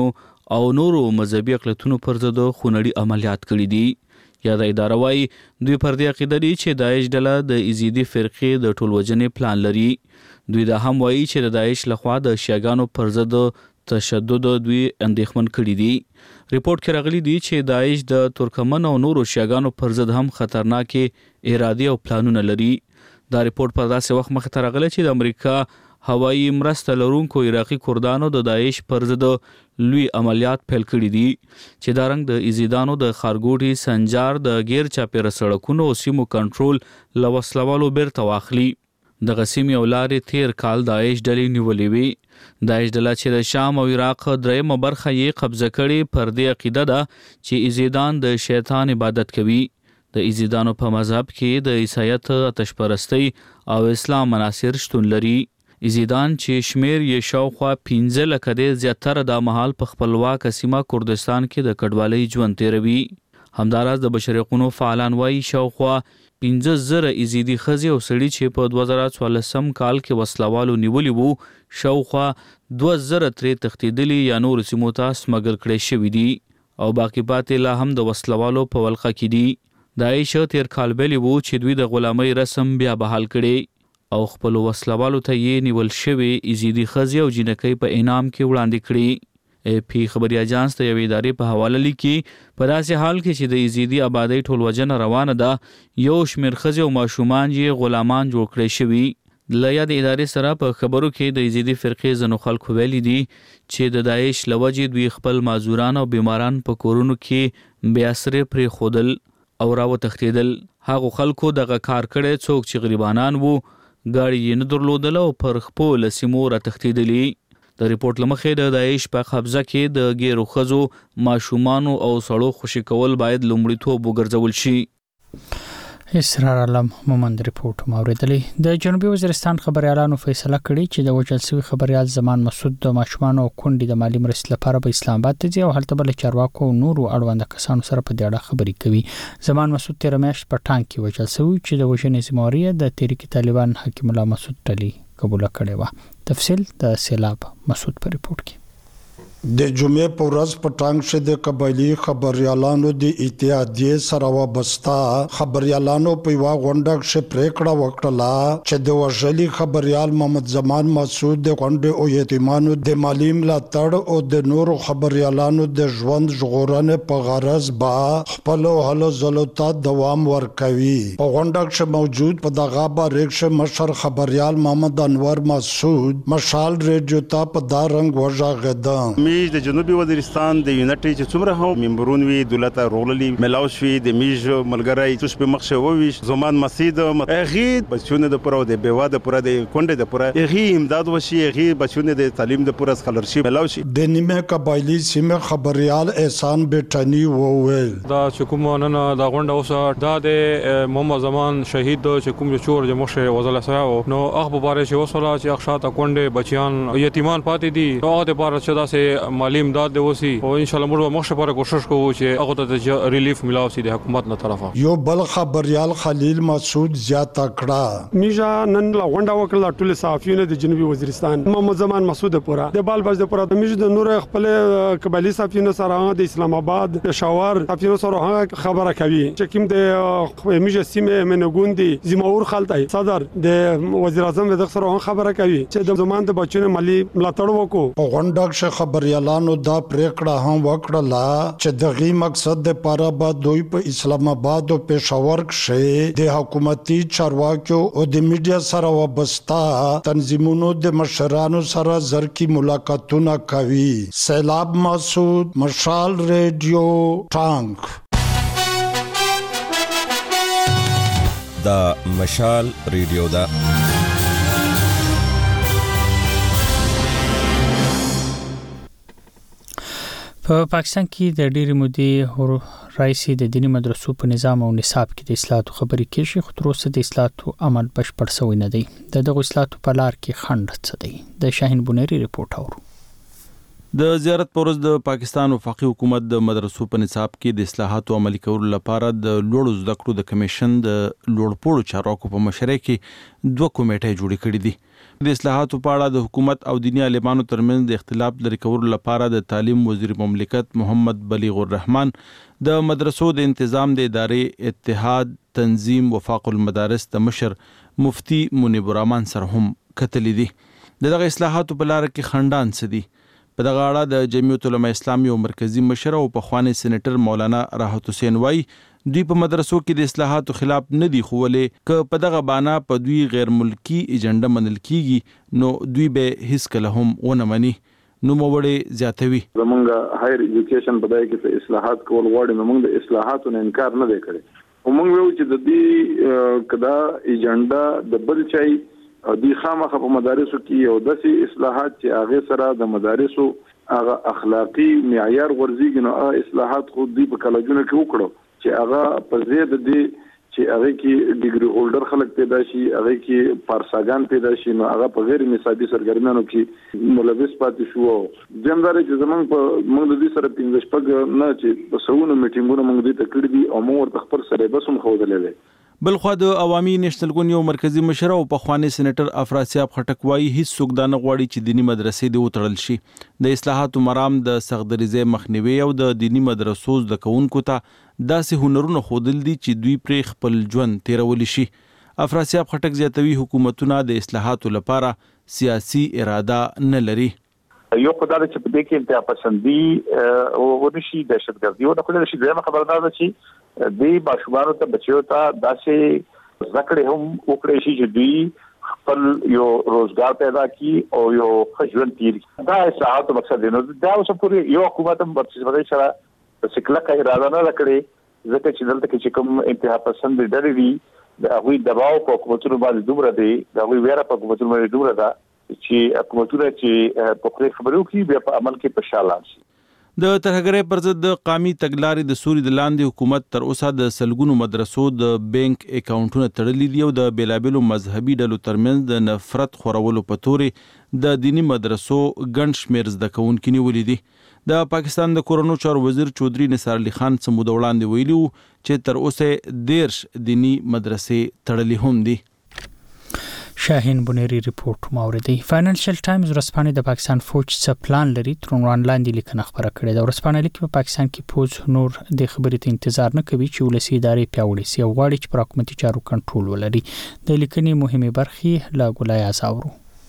او نورو مذهبي اقلیتونو پر ضد خونړي عملیات کړي دي. یاده اداره وایي دوی پر دې عقیده دي چې داعش ډله د ایزیدي فرقې د ټولوجنې پلان لري. دوی دا هم وایي چې د داعش لخوا د شیعاګانو پر ضد تشدد دوی اندېښمن کړي دي. ریپورت کې راغلي دي چې داعش د ترکمن او نورو شیعاګانو پر ضد هم خطرناکې ارادې او پلانونه لري. دا ریپورت په داسې وخت مخې ته راغلی چې د امریکا هوایي مرسته لرونکو عراقي کردانو د داعش پر ضد لوی عملیات پیل کړي دي چې دا رنګ د ایزیدانو د خارګوټي سنجار د غیر چاپیره سړکونو او سیمو کنټرول له وسلوالو بیرته واخلي. دغه سیمې او لارې تیر کال داعش ډلې نیولې وي. داعش ډله چې د شام او عراق درېیمه برخه یې قبضه کړې پر دې عقیده ده چې ایزیدان د شیطان عبادت کوي. د ایزیدانو په مذهب کې د عیسایت، آتش پرستی او اسلام عناصر شتون لري. ایزیدان چې شمیر یې شاوخوا 15 لکه دی زیاتره د مهال په خپلواک سیمه کردستان کې د کډوالۍ ژوند تیروي. همداراز د بشري حقوقو فعالان وایي شاوخوا 15,000 ایزیدي ښځې او سړي چې په 2014 کال کې وسلوالو نیولي وو شاوخوا 2,000 ترې تښتېدلي یا نورو سیمو ته سمګل کړی شوي دي او باقي پاتې لا هم د وسلوالو په ولقه کې دي. داعش تیر کال ویلي وو چې دوی د غلامۍ رسم بیا بحال کړي او خپل وسلوالو ته یې نیول شوي ایزیدي ښځې او جنکۍ په انعام کې وړاندې کړي. پی خبري اجانس ته یوې ادارې په حواله لیکي په داسې حال کې چې د ایزیدي آبادۍ ټول وجنه روانه ده یو شمیر ښځې او ماشومان یې غلامان جوړ کړی شوي. له یادې ادارې سره په خبرو کې د ایزیدي فرقې ځینو خلکو ویلي دي چې د داعش له وجې دوی خپل معذوران او بیماران په کورونو کې بې اثرې پرېښودل او راوتښتېدل. هغو خلکو دغه کار کړی څوک چې غریبانان وو، ګاډي یې نه درلودل او پر خپو له سیمو راتښتېدلي. د ریپورت له مخې د داعش په قبضه کې د ګیرو ښځو، ماشومانو او سړو خوشي کول باید لومړیتوب وګرځول شي. اسرار علم مومند ریپورت موریدلې. د جنوبي وزیرستان خبريالانو فیصله کړې چې د وژل شوی خبريال زمان مسعود د ماشومان او کونډې د مالی مرستې لپاره په اسلام آباد ته ځي او هلته بل چارواکو او نورو اړوند کسانو سره په دې اړه خبرې کوي. زمان مسعود تیر میاشت په ټانک کې وژل شوی چې د وژنې ذمہواری د تحریک طالبان حکیم الله مسعود ټلی قبول کړی و. تفصیل د سیلاب مسعود په ریپورت کې. د جمعې په ورځ په ټانک کې د قبایلی خبريالانو د اتحادیې سره وابسته خبريالانو په یو غونډه کې پریکړه وکړه چې د وژلي خبريال محمد زمان مسعود د غونډې او یتیمانو د مالی ملاتړ او د نورو خبريالانو د ژوند ژغورنې په غرض به خپل هلو ځلو ته دوام ورکوي. په غونډه کې موجود په دغه باریکش مشر خبريال محمد انور مسعود مشال ریډیو ته په دا رنګ وژغده. میج د جنوبي وزیرستان د یونټي چې څومره هم ممبرون وی دولت روللی ملاو شوی د میج ملګری توس په مخ شوی زمان مسجد اغي بچونه د پرو د بیوا د پره د کونډه د پره اغي امداد وشي اغي بچونه د تعلیم د پره سکالرشپ ملاو شي. د نیمه قبایلی سیمه خبريال احسان بیٹانی وویل دا چې کوم نن دا غونډه اوسه دا د محمد زمان شهید چې کوم چور د مشه وزل سره نو هغه په اړه چې وسوله چې اخشات کونډه بچیان یتیمان پاتې دي هغه د پاره چې دا سه مالی امداد دی وسی او ان شاء الله موږ مخ لپاره کوشش کوو چې هغه ته ریلیف ملاو سي د حکومت له طرفه. یو بل خبريال خلیل مسعود زیاته کړه میجا نن لا غونډه وکړه ټول صحافیونو د جنوبي وزیرستان محمد زمان مسعود پورا د بال بج د پورا میجا د نور خپل قبایلی صحافیونو سره د اسلام آباد پېښور صحافیونو سره خبره کوي چې کوم د میجا سیمه منګوندي زمور خلطای صدر د وزیر اعظم د سره خبره کوي چې د زمان د بچو مالی ملاتړ وکړو. په غونډه کې خبريالانو دا پریکړه هم وکړه چې دغه مقصد د پاره به دوی په اسلام آباد او پېښور کې د حکومتي چارواکو او د میډیا سره وابسته تنظیمونو د مشرانو سره زرکی ملاقاتونه کوي. سیلاب مسعود مشال ریډیو ټانک. دا مشال ریډیو دا په پاکستان کې د ډېری مودې راځي د دیني مدرسو په نظام او نصاب کې د اصلاحاتو خبرې کېږي خو تر اوسه د اصلاحاتو عمل بشپړ شوی نه دی. دغه اصلاحاتو په لار کې خنډ څه دی؟ د شاهین بونری ریپورت اورو. د زیارت پرز د پاکستان وفاقي حکومت د مدرسو په نصاب کې د اصلاحاتو عملي کولو لپاره د لوړو زده کړو د کمیشن د لوړپوړو چارواکو په مشرۍ کې 2 کمیټې جوړې کړې دي. د اصلاحاتو په اړه د حکومت او دیني عالمانو ترمنځ د اختلاف لرې کولو لپاره د تعلیم وزیر مملکت محمد بلیغ الرحمن د مدرسو د تنظیم د ادارې اتحاد تنظیم وفاق المدارس د مشر مفتی منیب الرحمن سره هم کتلې دي. دغه اصلاحاتو په لار کې خندان سدي. په دغه اړه د جمعیت العلماء اسلام یو مرکزی مشر او پخوانی سېنیټر مولانا راحت حسین وایي دوی په مدرسو کې د اصلاحاتو خلاف نه دي خولې که په دغه بانا په دوی غیر ملکی ایجنډا منل کیږي نو دوی به هیڅ کله هم ونه مني. نو موړې زیاتوي زمونږ هایر ایجوکیشن په دای کې اصلاحات کول غواړي نو موږ د اصلاحاتو نه انکار نه وکړي او موږ ویو چې د دې کدا ایجنډا د بل چای او د خامخه په مدارسو کې یو داسې اصلاحات چې هغه سره د مدارسو هغه اخلاقی معیار ورزيږي نو اصلاحات خو دې په کالجونو کې وکړو چې هغه په زیات دي چې هغه کې ډیګري هولډر خلک پیدا شي هغه کې پارساګان پیدا شي نو هغه په غیر نصابي سرګرمیانو کې ملوث پاتې شو. جمدار چې زمونږ په موږ د دې سره 15 شپږ نه چې په سونو میټینګونو موږ دې تکړه دي او موږ ورته خپل سره بس هم خودلې دي. بلخوا د عوامي نېشنل ګوند یو مرکزی مشر او پخوانی سېنیټر افراسیاب خټک وایي هیڅ څوک دا نه غواړي چې دینی مدرسې دې وتړل شي. د اصلاحاتو مرام د سختدریزې مخنیوي او د دینی مدرسو زده کوونکو ته داسې هنرونه ښودل دي چې دوی پرې خپل ژوند تیرولی شي. افراسیاب خټک زیاتوي حکومتونه د اصلاحاتو لپاره سیاسي اراده نه لري. یو خدای چې په دې کې انتها پسندي او ورشي دهشتګردي او د خپل شي دغه خبردار ده چې د باشوارو ته بچیو ته داسې ذکر هم وکړي شي چې دوی خپل یو روزګار پیدا کی او یو خجل تیر دا اصلاحات مقصد دی. نو دا اوس پورې یو حکومت هم په سره سکله کوي اراده نه کړي ځکه چې دلته کې کوم انتها پسند ډېر دي د هغوی دباو په حکومتونو باندې دومره دی د هغوی ویره په حکومتونو باندې دومره ده چې حکومتونه چې په خپل خبرو کې بیا په عمل کې پښاله شي. د ترهګرۍ پر ضد د قامي تګلارې د سوري د لاندې حکومت تر اوسه د سلګونو مدرسو د بانک اکاونټونه تړلي دي او د بیلابلو مذهبي ډلو ترمنځ د نفرت خورولو په تورې د دینی مدرسو ګڼ شمېر زده کوونکي نیولي دي. د پاکستان د کورونو چارو وزیر چودري نثار علي خان څه موده وړاندې ویلي وو چې تر اوسه 13 دینی مدرسې تړلې هم دي. شاهین بنيري ریپورت موردی. فاینانشل ټایمز ورځپاڼه د پاکستان فوج څخه پلان لري تر وړاندې لیکنه خبره کړې ده. ورځپاڼه لیکي په پاکستان کې فوج نور د خبرې ته انتظار نه کوي چې ولسی ادارې پیاوړې سي او غواړي چې پر حکومتي چارو کنټرول ولري. د لیکنې مهمه برخې لا ګولای ازاورو.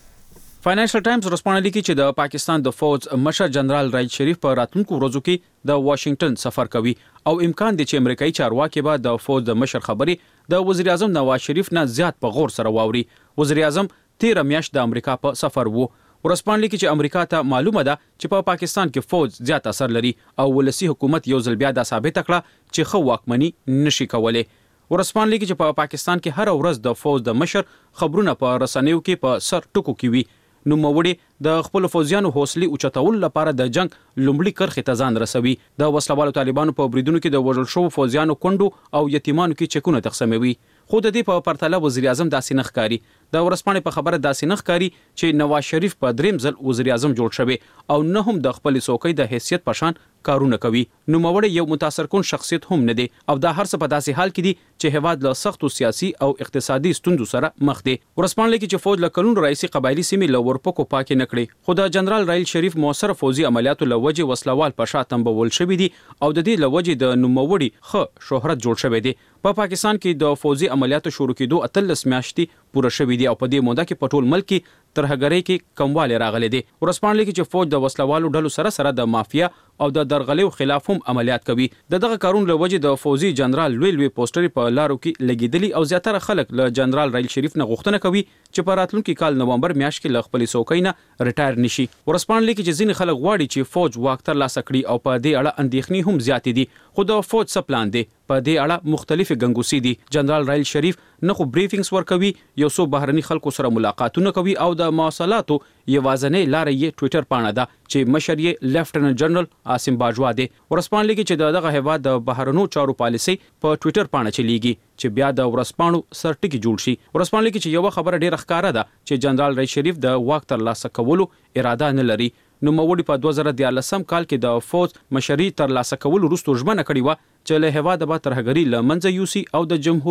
فاینانشل ټایمز ورځپاڼه لیکي چې د پاکستان د فوج مشر جنرال راحیل شریف په راتلونکو ورځو کې د واشنگټن سفر کوي او امکان دی چې امریکایي چارواکي به د فوج د مشر خبري د وزیر اعظم نواز شریف نه زیات په غور سره واوري. وزیر اعظم 13 میاشت د امریکا په سفر وو. ورځپاڼه لیکي چې امریکا ته معلومه ده چې په پاکستان کې فوج زیات اثر لري او ولسی حکومت یو ځل بیا دا ثابت کړه چې خو واکمني نشي کولای. ورځپاڼه لیکي چې په پاکستان کې هر ورځ د فوج د مشر خبرونه په رسنیو کې په سر ټکو کې وي. نو موړي د خپل فوجیانو حوصله اوچتول لپاره د جنگ لومړی کرخه ته ځان رسوي. د وسلوالو طالبانو په بریدونو کې د وژل شوو فوجیانو کندو او یتیمانو کې چکونه تقسیموي. خو د دې په پرتله وزیر اعظم داسې نه ښکاري. د ورځپاڼې په خبره داسې نه ښکاري چې نواز شریف په دریم ځل وزیر اعظم جوړ شوی او نه هم د خپل څوکۍ د حیثیت په شان کارونه کوي. نو موړي یو متاثر کن شخصیت هم نه دی او دا هر څه په داسې حال کې دي چې هواد له سختو سیاسي او اقتصادي ستونزو سره مخ دی. ورځپاڼه لیکي چې فوج له کلونو رئیسي قبایلی سیمې له ورپکو پاکې نکړي. خو د جنرال راحیل شریف موثر فوجي عملیاتو له وجې وسلوال په شاتم بول شوی دي او د دې له وجې د نوموړي ښه شهرت جوړ شوی دی. په پاکستان کې د فوجي عملیاتو شروع کېدو 13 میاشتې پوره شوې دي او په دې موده کې په ټول ملک کې ترهګرۍ کې کمواله راغلي دي. ورځپاڼه لیکي چې فوج د وسلوالو ډلو سره د مافیا او د درغلیو خلاف هم عملیات کوي. دغه کارون له وجې د فوجي جنرال لوی پوسټري په لارو کې لګیدلي او زیاتره خلک له جنرال راحیل شریف نه غوښتنه کوي چې په راتلونکي کال نومبر میاشت کې له خپل څوکۍ نه ریټایر نشي. ورځپاڼه لیکي چې ځینې خلک غواړي چې فوج واک ترلاسه کړي او په دې اړه اندېښنې هم زیاتې دي. خو د فوج څه پلان دی په دې اړه مختلفې ګنګوسې دي. جنرال راحیل شریف نه خو بریفینګز ورکوي یو څو بهرني خلکو سره ملاقاتونه کوي او د مواصلاتو یوازنۍ لارې یې ټوئیټر پاڼه ده چې مشر یې لیفټننټ جنرال عاصم باجوا دی. ورځپاڼه لیکي چې دغه هیواد د بهرنیو چارو پالیسي په ټوئیټر پاڼه چلیږي چې بیا د ورځپاڼو سرټکی جوړ شي. ورځپاڼه لیکي چې یو خبره ډیره ښکاره ده چې جنرال راحیل شریف د واک ترلاسه کولو اراده نه لري. نو موړي په 2013 کال کې د فوج مشري ترلاسه کولو وروسته ژمنه کړې و چې له هیواده به ترهګري له منځه یوسي او د جمهوریت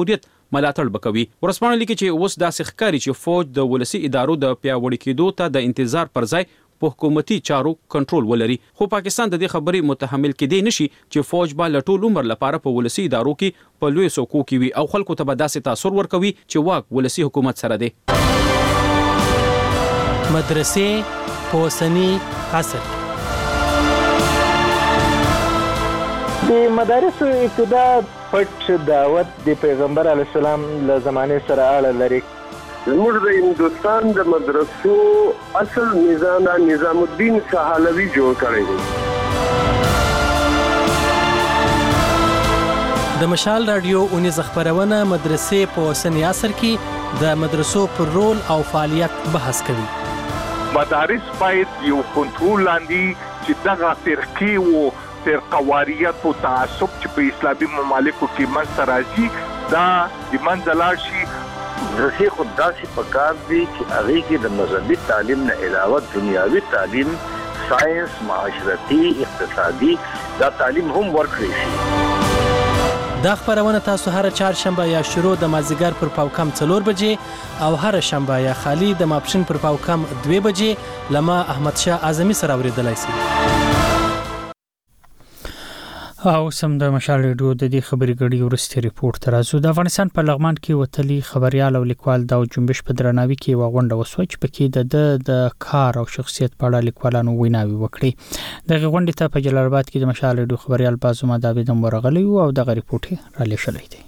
ملاتړ وکوي. ورسپانه لیکي چې اوس داسې ښکاري چې فوج د ولسی ادارو د پیاوړي کېدو ته د انتظار پر ځای په حکومتي چارو کنټرول ولري. خو پاکستان د دې خبرې متحمل کېدی نشي چې فوج به له ټول عمر لپاره په ولسی ادارو کې په لوی څوکو کې وي او خلکو ته به داسې تاثیر ورکوي چې واک ولسی حکومت سره دی. مدرسې په اوسني عصر د مدارسو ابتدا پټ دعوت د پیغمبر علیه السلام له زمانې سره اړه لري. زموږ د هندوستان د مدرسو اصل نظام الدین سهالوي جوړ کړی دی. د مشال رادیو اونیز خبرونه مدرسې په اوسني عصر کې د مدرسو پر رول او فعالیت بحث کوي. مدارس باید یو کنټرول لاندې چې دغه فرقې او فرقواریت او تعصب چې په اسلامي ممالکو کې منځته راځي دا د منځه لاړ شي. مدرسې خو داسې پکار دي چې هغې کې د مذهبي تعلیم نه علاوه دنیاوي تعلیم، ساینس، معاشرتي، اقتصادي دا تعلیم هم ورکړی شي. دا خبرونه تاسو هر چهارشنبه یا شروع د مازدیګر پر پاوکم 4 بجې او هر شنبه یا خالی د ماپښین پر پاوکم 2 بجې لما احمد شاه اعظمي سره اوریدلای شئ. او سم د مشال ریډیو د دې خبري غړي ورستي ریپورت ترازو د افغانستان په لغمان کې وتلی خبريال او لیکوال داود جنبش په درناوي کې وغونډه وسوي چې پکې د کار او شخصیت په اړه لیکوالانو ویناوي وکړي. د غونډې ته په جلال آباد کې د مشال ریډیو خبريال بازوما داوودم ورغلی او د ریپورت را لېږلی دی.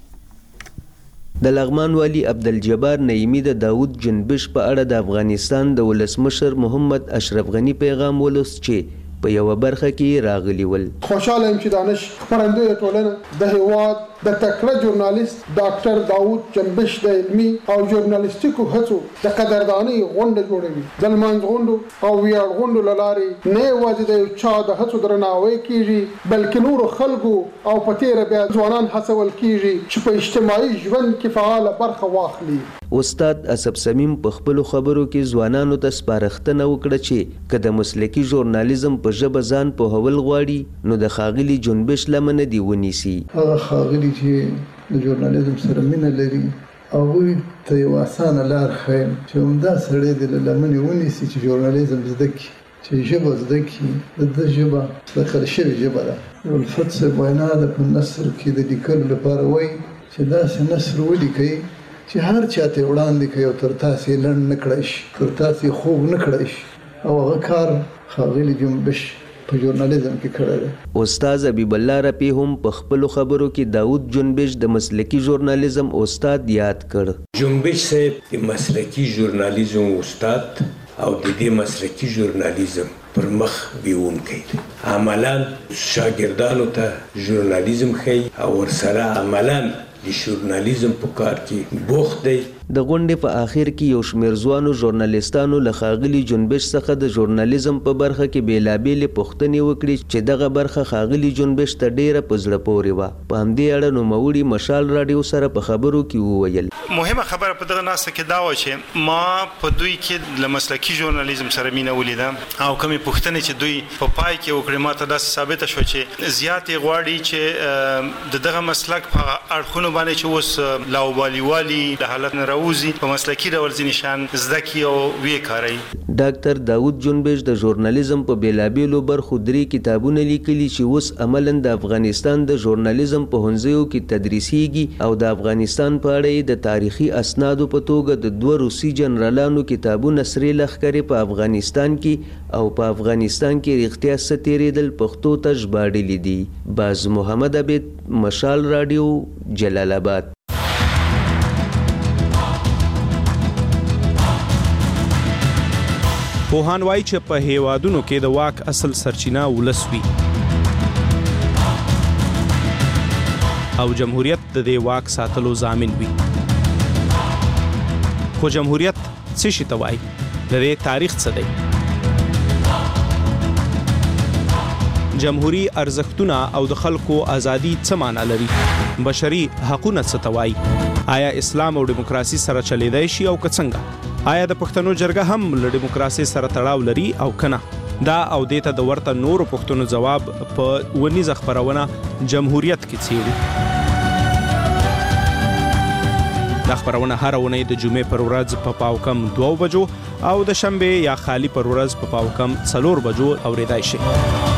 د لغمان والی عبدالجبار نعیمی د داود جنبش په اړه د افغانستان د ولسمشر محمد اشرف غنی پیغام ولوست چې په یو برخه کې راغلی ول. خوشاله یم چې دانش خبرندوی ټولنه د هیواد د تکړه ژورنالیست ډاکټر داود جنبش د علمي او ژورنالیستیکو هڅو د قدردانۍ غونډه جوړوي. د لمانځ غونډو او ویاړ غونډو له لارې نه یوازې د یو چا د هڅو درناوی کیږي بلکې نورو خلکو او په تیره بیا ځوانان هڅول کیږي چې په اجتماعي ژوند کې فعاله برخه واخلي. استاد اسب سمیم په خپل خبرو کې ځوانانو ته سپارښتنه وکړه چې کله مسلکی ژورنالیزم په ژبه ځان په هول غواړي نو د خاغلی جنبش لمنه دی ونیسي. هغه خاغلی چې د ژورنالیزم سره مینه لري او ته یو اسانه لار خیم چې همدا سړی د لمنې ونیسي چې ژورنالیزم زده کړي چې ژبه زده کړي د ژبه د خلشوي ژبه ده. الفت صاحب وینا ده په نثر کې د لیکلو لپاره وایي چې داسې نثر ولیکئ چې هر چاته وړاندې کوي او تر تاسو لړن نه کړئ شي، تر تاسو خوب نه کړئ شي. او هغه کار خاغلی جنبش په ژورنالیزم کې کړی دی. استاد حبیب الله رفیع هم په خپل خبرو کې داود جنبش د مسلکی ژورنالیزم استاد یاد کړ. جنبش صاحب د مسلکی ژورنالیزم استاد او د دې مسلکی ژورنالیزم پر مخ بیونکی دی. عملاً شاګردانو ته ژورنالیزم ښیي او ورسره عملاً د ژورنالیزم په کار کې بوخت دی. د غونډې په آخر کې یو شمېر ځوانو ژورنالیستانو له ښاغلي جنبش څخه د ژورنالیزم په برخه کې بېلابېلې پوښتنې وکړې چې دغه برخه ښاغلي جنبش ته ډېره په زړه پورې وه. په همدې اړه نوموړي مشال راډیو سره په خبرو کې وویل. مهمه خبره په دغه ناسته کې دا و چې ما په دوی کې له مسلکي ژورنالیزم سره مینه ولیده او کومې پوښتنې چې دوی په پای کې وکړې ما ته داسې ثابته شوه چې زیاتې غواړي چې د دغه مسلک په اړخونو باندې چې اوس لاوبالیوالي د حالت نه راوځي په مسلکي ډول ځینې شیان زده کړي او ویې کاروي. ډاکټر داود جنبش د ژورنالیزم په بېلابېلو برخو 3 کتابونه لیکلي چې اوس عملاً د افغانستان د ژورنالیزم په ښوونځیو کې تدریسیږي او د افغانستان په اړه د تاریخي اسنادو په توګه د 2 روسي جنرالانو کتابونه سرې لښکرې په افغانستان کې او په افغانستان کې رښتیا څه تېرېدل پښتو ته ژباړلي دي. باز محمد عبید، مشال راډیو، جلال آباد. پوهان وایي چې په هیوادونو کې د واک اصل سرچینه ولس وي او جمهوریت د دې واک ساتلو ضامن وي. خو جمهوریت څه شي ته وایي؟ د دې تاریخ څه دی؟ جمهوری ارزښتونه او د خلکو ازادي څه معنا لري؟ بشري حقوقونه څه ته وایي؟ آیا اسلام او دیموکراسي سره چلیدای شي او که څنګه؟ آیا د پښتنو جرګه هم له دیموکراسي سره تړاو لري او کنه؟ دا او دیته د ورته نورو پښتنو جواب په ونیزه خبرونه جمهوریت کې څیړي. دا خبرونه هر اونۍ د جمعې پر ورځ په پاوکم 2 بجو او د شنبه یا خالی پر ورځ په پاوکم 4 بجو اوریدای شي.